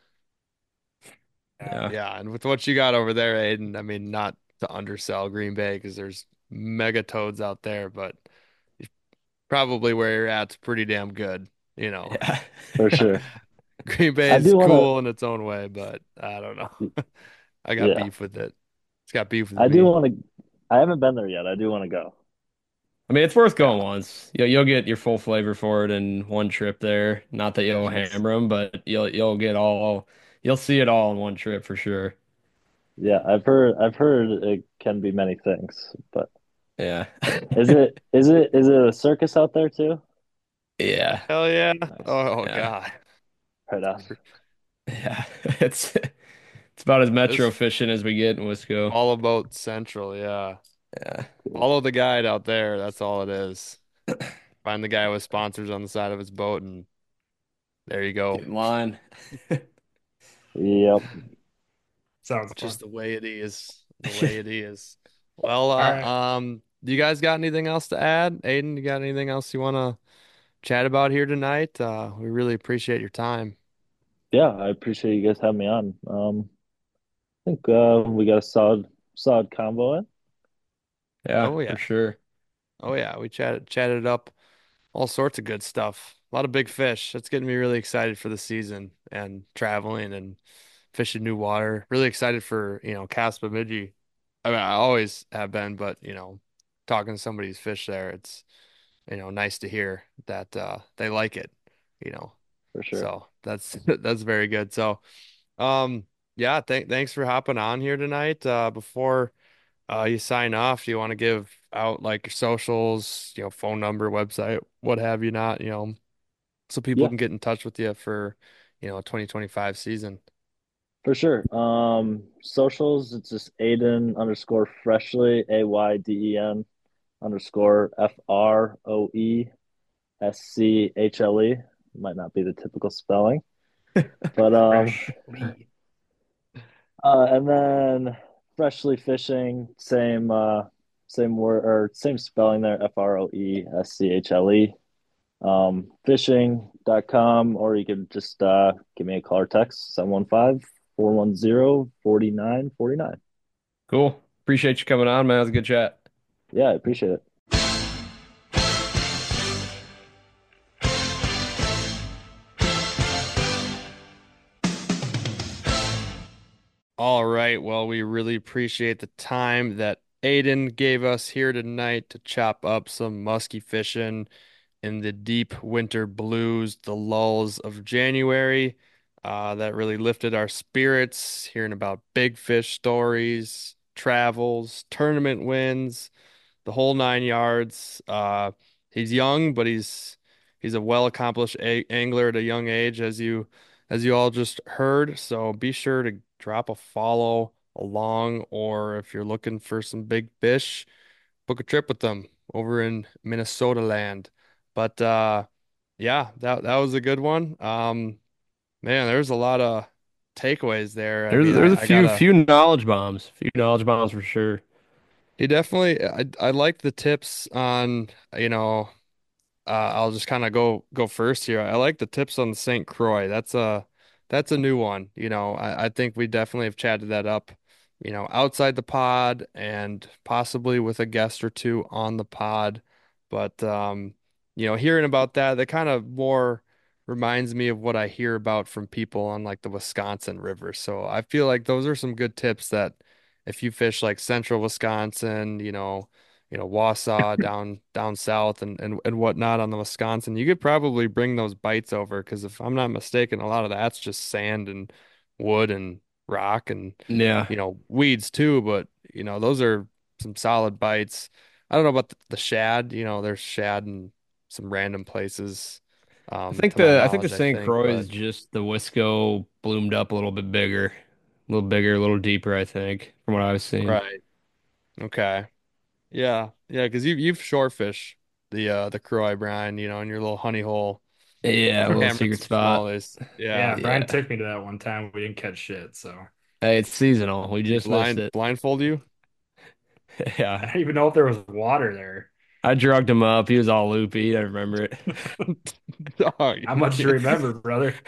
Yeah. Yeah, Yeah, and with what you got over there, Aiden, I mean, not to undersell Green Bay because there's mega toads out there, but probably where you're at's pretty damn good, you know. yeah, For sure. Green Bay I is do want cool in its own way, but I don't know. to I got yeah. beef with it. It's got beef with I do me. want to I haven't been there yet. I do want to go. I mean it's worth Yeah, going once. You'll get your full flavor for it in one trip there. Not that you'll Nice. hammer them, but you'll see it all in one trip for sure. Yeah, I've heard it can be many things, but Yeah, is it a circus out there too? yeah, hell yeah. Nice. Oh yeah, God. Right on. yeah. It's about as metro It's fishing as we get in Wisco. all about Central, yeah. Yeah. Cool. Follow the guide out there. That's all it is. Find the guy with sponsors on the side of his boat, and there you Get go. in line. Yep. Sounds fun. Just the way it is. The way it is. Well, All right. do you guys got anything else to add? Aiden, you got anything else you want to chat about here tonight? We really appreciate your time. Yeah, I appreciate you guys having me on. I think we got a solid combo in. Yeah, Oh for yeah. sure. Oh yeah. We chatted up all sorts of good stuff. A lot of big fish. That's getting me really excited for the season and traveling and fishing new water. Really excited for, Caspa Midgey. I mean, I always have been, but talking to somebody's fish there, it's nice to hear that they like it, you know. For sure. So that's that's very good. So yeah, thanks for hopping on here tonight. Before you sign off, do you want to give out like your socials, phone number, website, what have you not, so people Yeah, can get in touch with you for, 2025 season. for sure. Socials, it's just Aiden underscore Freshly, AYDEN underscore FROESCHLE. Might not be the typical spelling, but Freshly. and then Freshly Fishing, same word or same spelling there, FROESCHLE. Fishing.com, or you can just give me a call or text 715-410-4949. Cool. Appreciate you coming on, man. It was a good chat. Yeah, I appreciate it. All right. Well, we really appreciate the time that Aiden gave us here tonight to chop up some musky fishing in the deep winter blues, the lulls of January. That really lifted our spirits, hearing about big fish stories, travels, tournament wins, the whole 9 yards. He's young, but he's a well-accomplished angler at a young age, as you all just heard. So be sure to drop a follow along, or if you're looking for some big fish, book a trip with them over in Minnesota land. But yeah, that was a good one. Man, there's a lot of takeaways there. I There's mean, there's a I few gotta. few knowledge bombs. Few knowledge bombs for sure. He definitely. I like the tips on. I'll just kind of go first here. I like the tips on the St. Croix. That's a new one. I think we definitely have chatted that up, outside the pod and possibly with a guest or two on the pod. But hearing about that, that kind of more reminds me of what I hear about from people on like the Wisconsin River. So I feel like those are some good tips that if you fish like central Wisconsin, Wausau down south and whatnot on the Wisconsin, you could probably bring those bites over because if I'm not mistaken, a lot of that's just sand and wood and rock and Yeah. weeds too, but those are some solid bites. I don't know about the shad, there's shad in some random places, to my I think the knowledge, I St. think, Croix but is just the Wisco bloomed up a little bigger, a little deeper. I think from what I've seen. right. Okay. Yeah. Yeah, because you've shore fish the Croix brine, in your little honey hole. Yeah, a little Hammering secret some spot. smallies. Yeah. Yeah, Brian Yeah. took me to that one time. We didn't catch shit, so Hey, it's seasonal. We Did he just missed it. blindfold you? I Yeah. don't even know if there was water there. I drugged him up. He was all loopy. I remember it. Dog. How much do you remember, brother?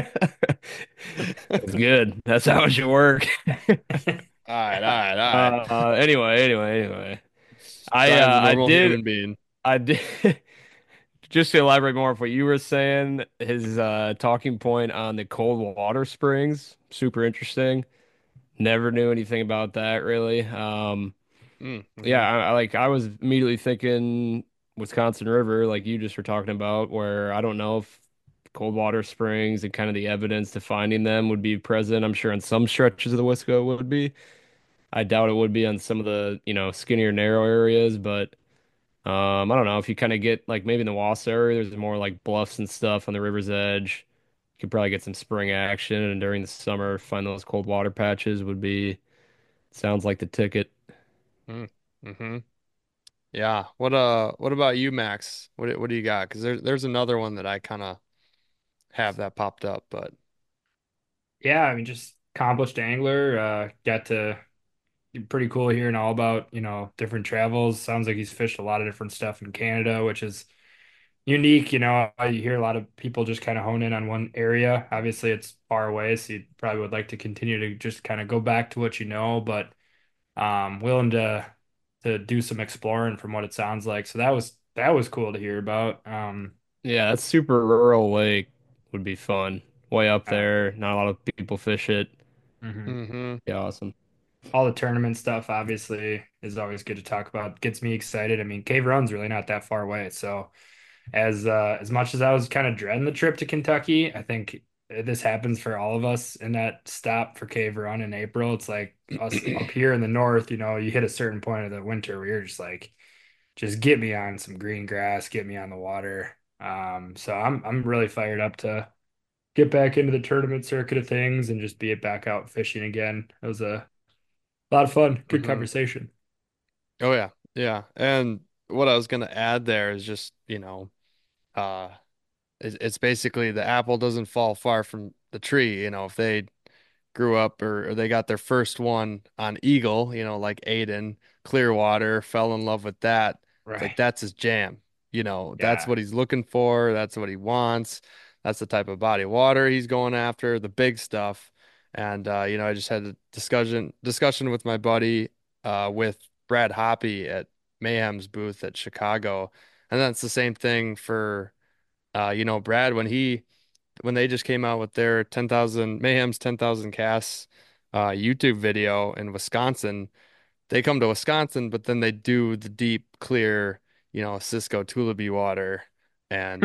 It's good. That's how it should work. All right, all right, all right. Anyway. I Brian's a uh I normal did human being. I did just to elaborate more of what you were saying, his talking point on the cold water springs, super interesting. Never knew anything about that really. Yeah, Mm-hmm. I was immediately thinking Wisconsin River, like you just were talking about, where I don't know if cold water springs and kind of the evidence to finding them would be present. I'm sure on some stretches of the Wisco would be. I doubt it would be on some of the, skinnier, narrow areas, but I don't know if you kind of get like maybe in the Wass area, there's more like bluffs and stuff on the river's edge. You could probably get some spring action, and during the summer, find those cold water patches would be sounds like the ticket. Mm-hmm. Yeah. What about you, Max? What do you got? Because there's another one that I kind of have that popped up, but Yeah, I mean, just accomplished angler. Got to pretty cool hearing all about, different travels. Sounds like he's fished a lot of different stuff in Canada, which is unique. You hear a lot of people just kind of hone in on one area. Obviously, it's far away, so you probably would like to continue to just kind of go back to what you know, but willing to do some exploring from what it sounds like. So that was cool to hear about. Yeah, that super rural lake would be fun. Way up Uh, there, not a lot of people fish it. mhm. hmm Yeah, awesome. All the tournament stuff obviously is always good to talk about. Gets me excited. I mean, Cave Run's really not that far away, so as much as I was kind of dreading the trip to Kentucky, I think this happens for all of us in that stop for Cave Run in April. It's like us up here in the north, you hit a certain point of the winter where you're just like, just get me on some green grass, get me on the water. So I'm really fired up to get back into the tournament circuit of things and just be back out fishing again. It was a lot of fun, good hmm conversation. Oh yeah. Yeah. And what I was gonna add there is just, it's basically the apple doesn't fall far from the tree. If they grew up or they got their first one on Eagle, like Aiden, Clearwater, fell in love with that. It's like Right. that's his jam. That's Yeah. what he's looking for. That's what he wants. That's the type of body of water he's going after, the big stuff. And I just had a discussion with my buddy with Brad Hoppy at Mayhem's booth at Chicago. And that's the same thing for Brad when they just came out with their 10,000 Mayhem's 10,000 casts YouTube video in Wisconsin. They come to Wisconsin, but then they do the deep, clear, Cisco Tullaby water, and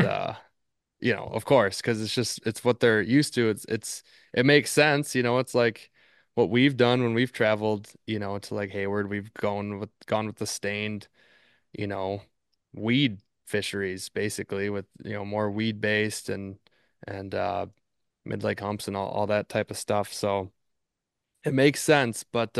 of course, because it's what they're used to. It makes sense. It's like what we've done when we've traveled, to like Hayward. We've gone with the stained, you know, weed fisheries basically with, more weed based and mid lake humps and all that type of stuff. So it makes sense,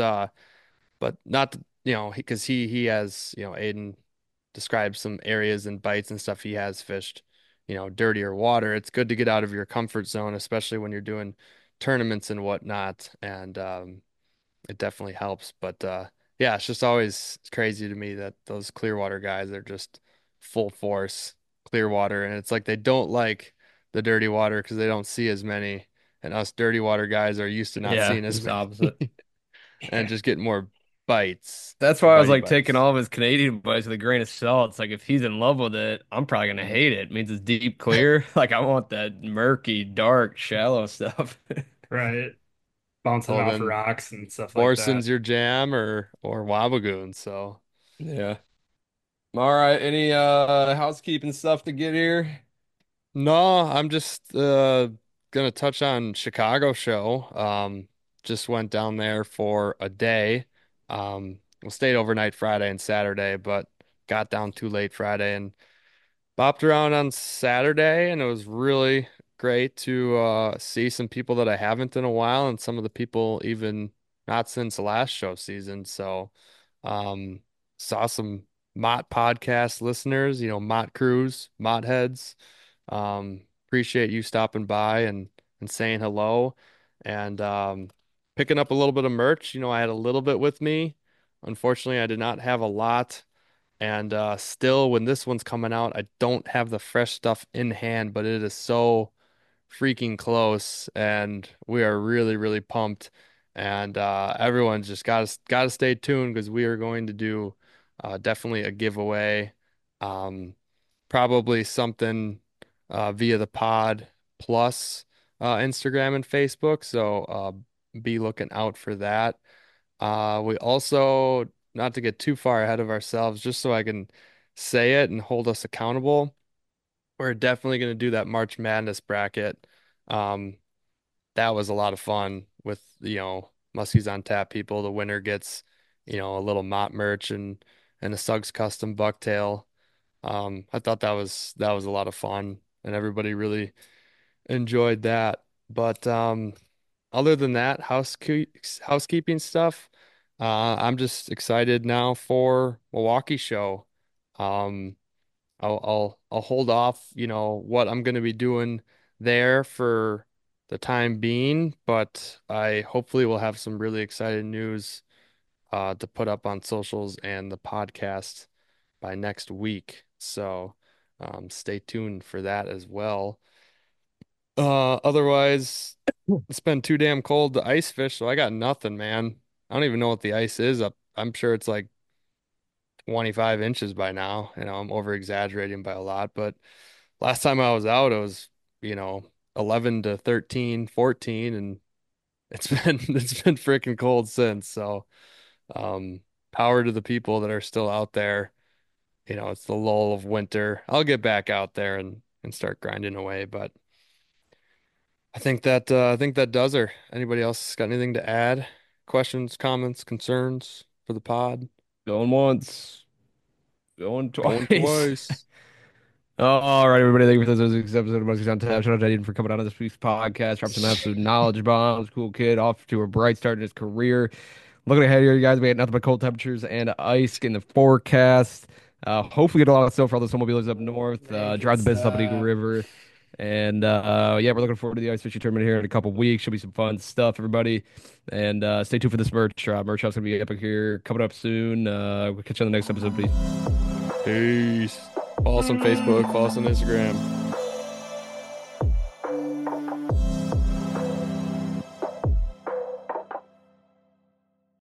but not, because he has, Aiden describes some areas and bites and stuff he has fished, dirtier water. It's good to get out of your comfort zone, especially when you're doing tournaments and whatnot. And it definitely helps. But yeah, it's just always crazy to me that those Clearwater guys are just full force Clearwater, and it's like they don't like the dirty water because they don't see as many, and us dirty water guys are used to not Yeah, seeing as just many opposite. and just getting more bites, That's why I was bitey like taking bites. all of his Canadian bites with a grain of salt. It's like if he's in love with it, I'm probably gonna Mhm. hate it. It means it's deep clear. Like I want that murky, dark, shallow stuff. Right. Bouncing Oh, off then rocks and stuff like that. Morson's your jam or Wabagoon. So Yeah. All right. Any housekeeping stuff to get here? no, I'm just gonna touch on Chicago show. Just went down there for a day. We stayed overnight Friday and Saturday, but got down too late Friday and bopped around on Saturday, and it was really great to see some people that I haven't in a while, and some of the people even not since the last show season. So, um, saw some Mott podcast listeners, Mott crews, Mott heads. Appreciate you stopping by and saying hello, and picking up a little bit of merch. I had a little bit with me. Unfortunately, I did not have a lot. And still, when this one's coming out, I don't have the fresh stuff in hand, but it is so freaking close, and we are really, really pumped. And everyone's just gotta stay tuned because we are going to do definitely a giveaway, um, probably something via the Pod Plus Instagram and Facebook. So be looking out for that. We also, not to get too far ahead of ourselves, just so I can say it and hold us accountable, we're definitely going to do that March Madness bracket. Um, that was a lot of fun with, Muskies on Tap people. The winner gets, a little Mott merch and a Suggs custom bucktail. I thought that was a lot of fun, and everybody really enjoyed that. But other than that, housekeeping stuff, I'm just excited now for Milwaukee show. Um, I'll hold off, what I'm going to be doing there for the time being, but I hopefully will have some really exciting news to put up on socials and the podcast by next week. So stay tuned for that as well. Otherwise, it's been too damn cold to ice fish, so I got nothing, man. I don't even know what the ice is up. I'm sure it's like 25 inches by now. I'm over exaggerating by a lot, but last time I was out, it was, 11 to 13, 14, and it's been it's been freaking cold since. So, um, power to the people that are still out there. It's the lull of winter. I'll get back out there and start grinding away, but I think that does her. Anybody else got anything to add? Questions, comments, concerns for the pod? Going once, going Going twice. twice. All right, everybody. Thank you for this week's episode of Muskies on Tap. Shout out to Aiden for coming on this week's podcast. Dropped some absolute knowledge bombs. Cool kid, off to a bright start in his career. Looking ahead here, you guys, we had nothing but cold temperatures and ice in the forecast. Hopefully, get a lot of snow for all the snowmobilers up north. Drive the business up at Eagle River. And yeah, we're looking forward to the ice fishing tournament here in a couple weeks. Should be some fun stuff, everybody. And stay tuned for this merch. Merch shop's gonna be epic here, coming up soon. We'll catch you on the next episode, please. Peace. Follow us on Facebook, follow us on Instagram.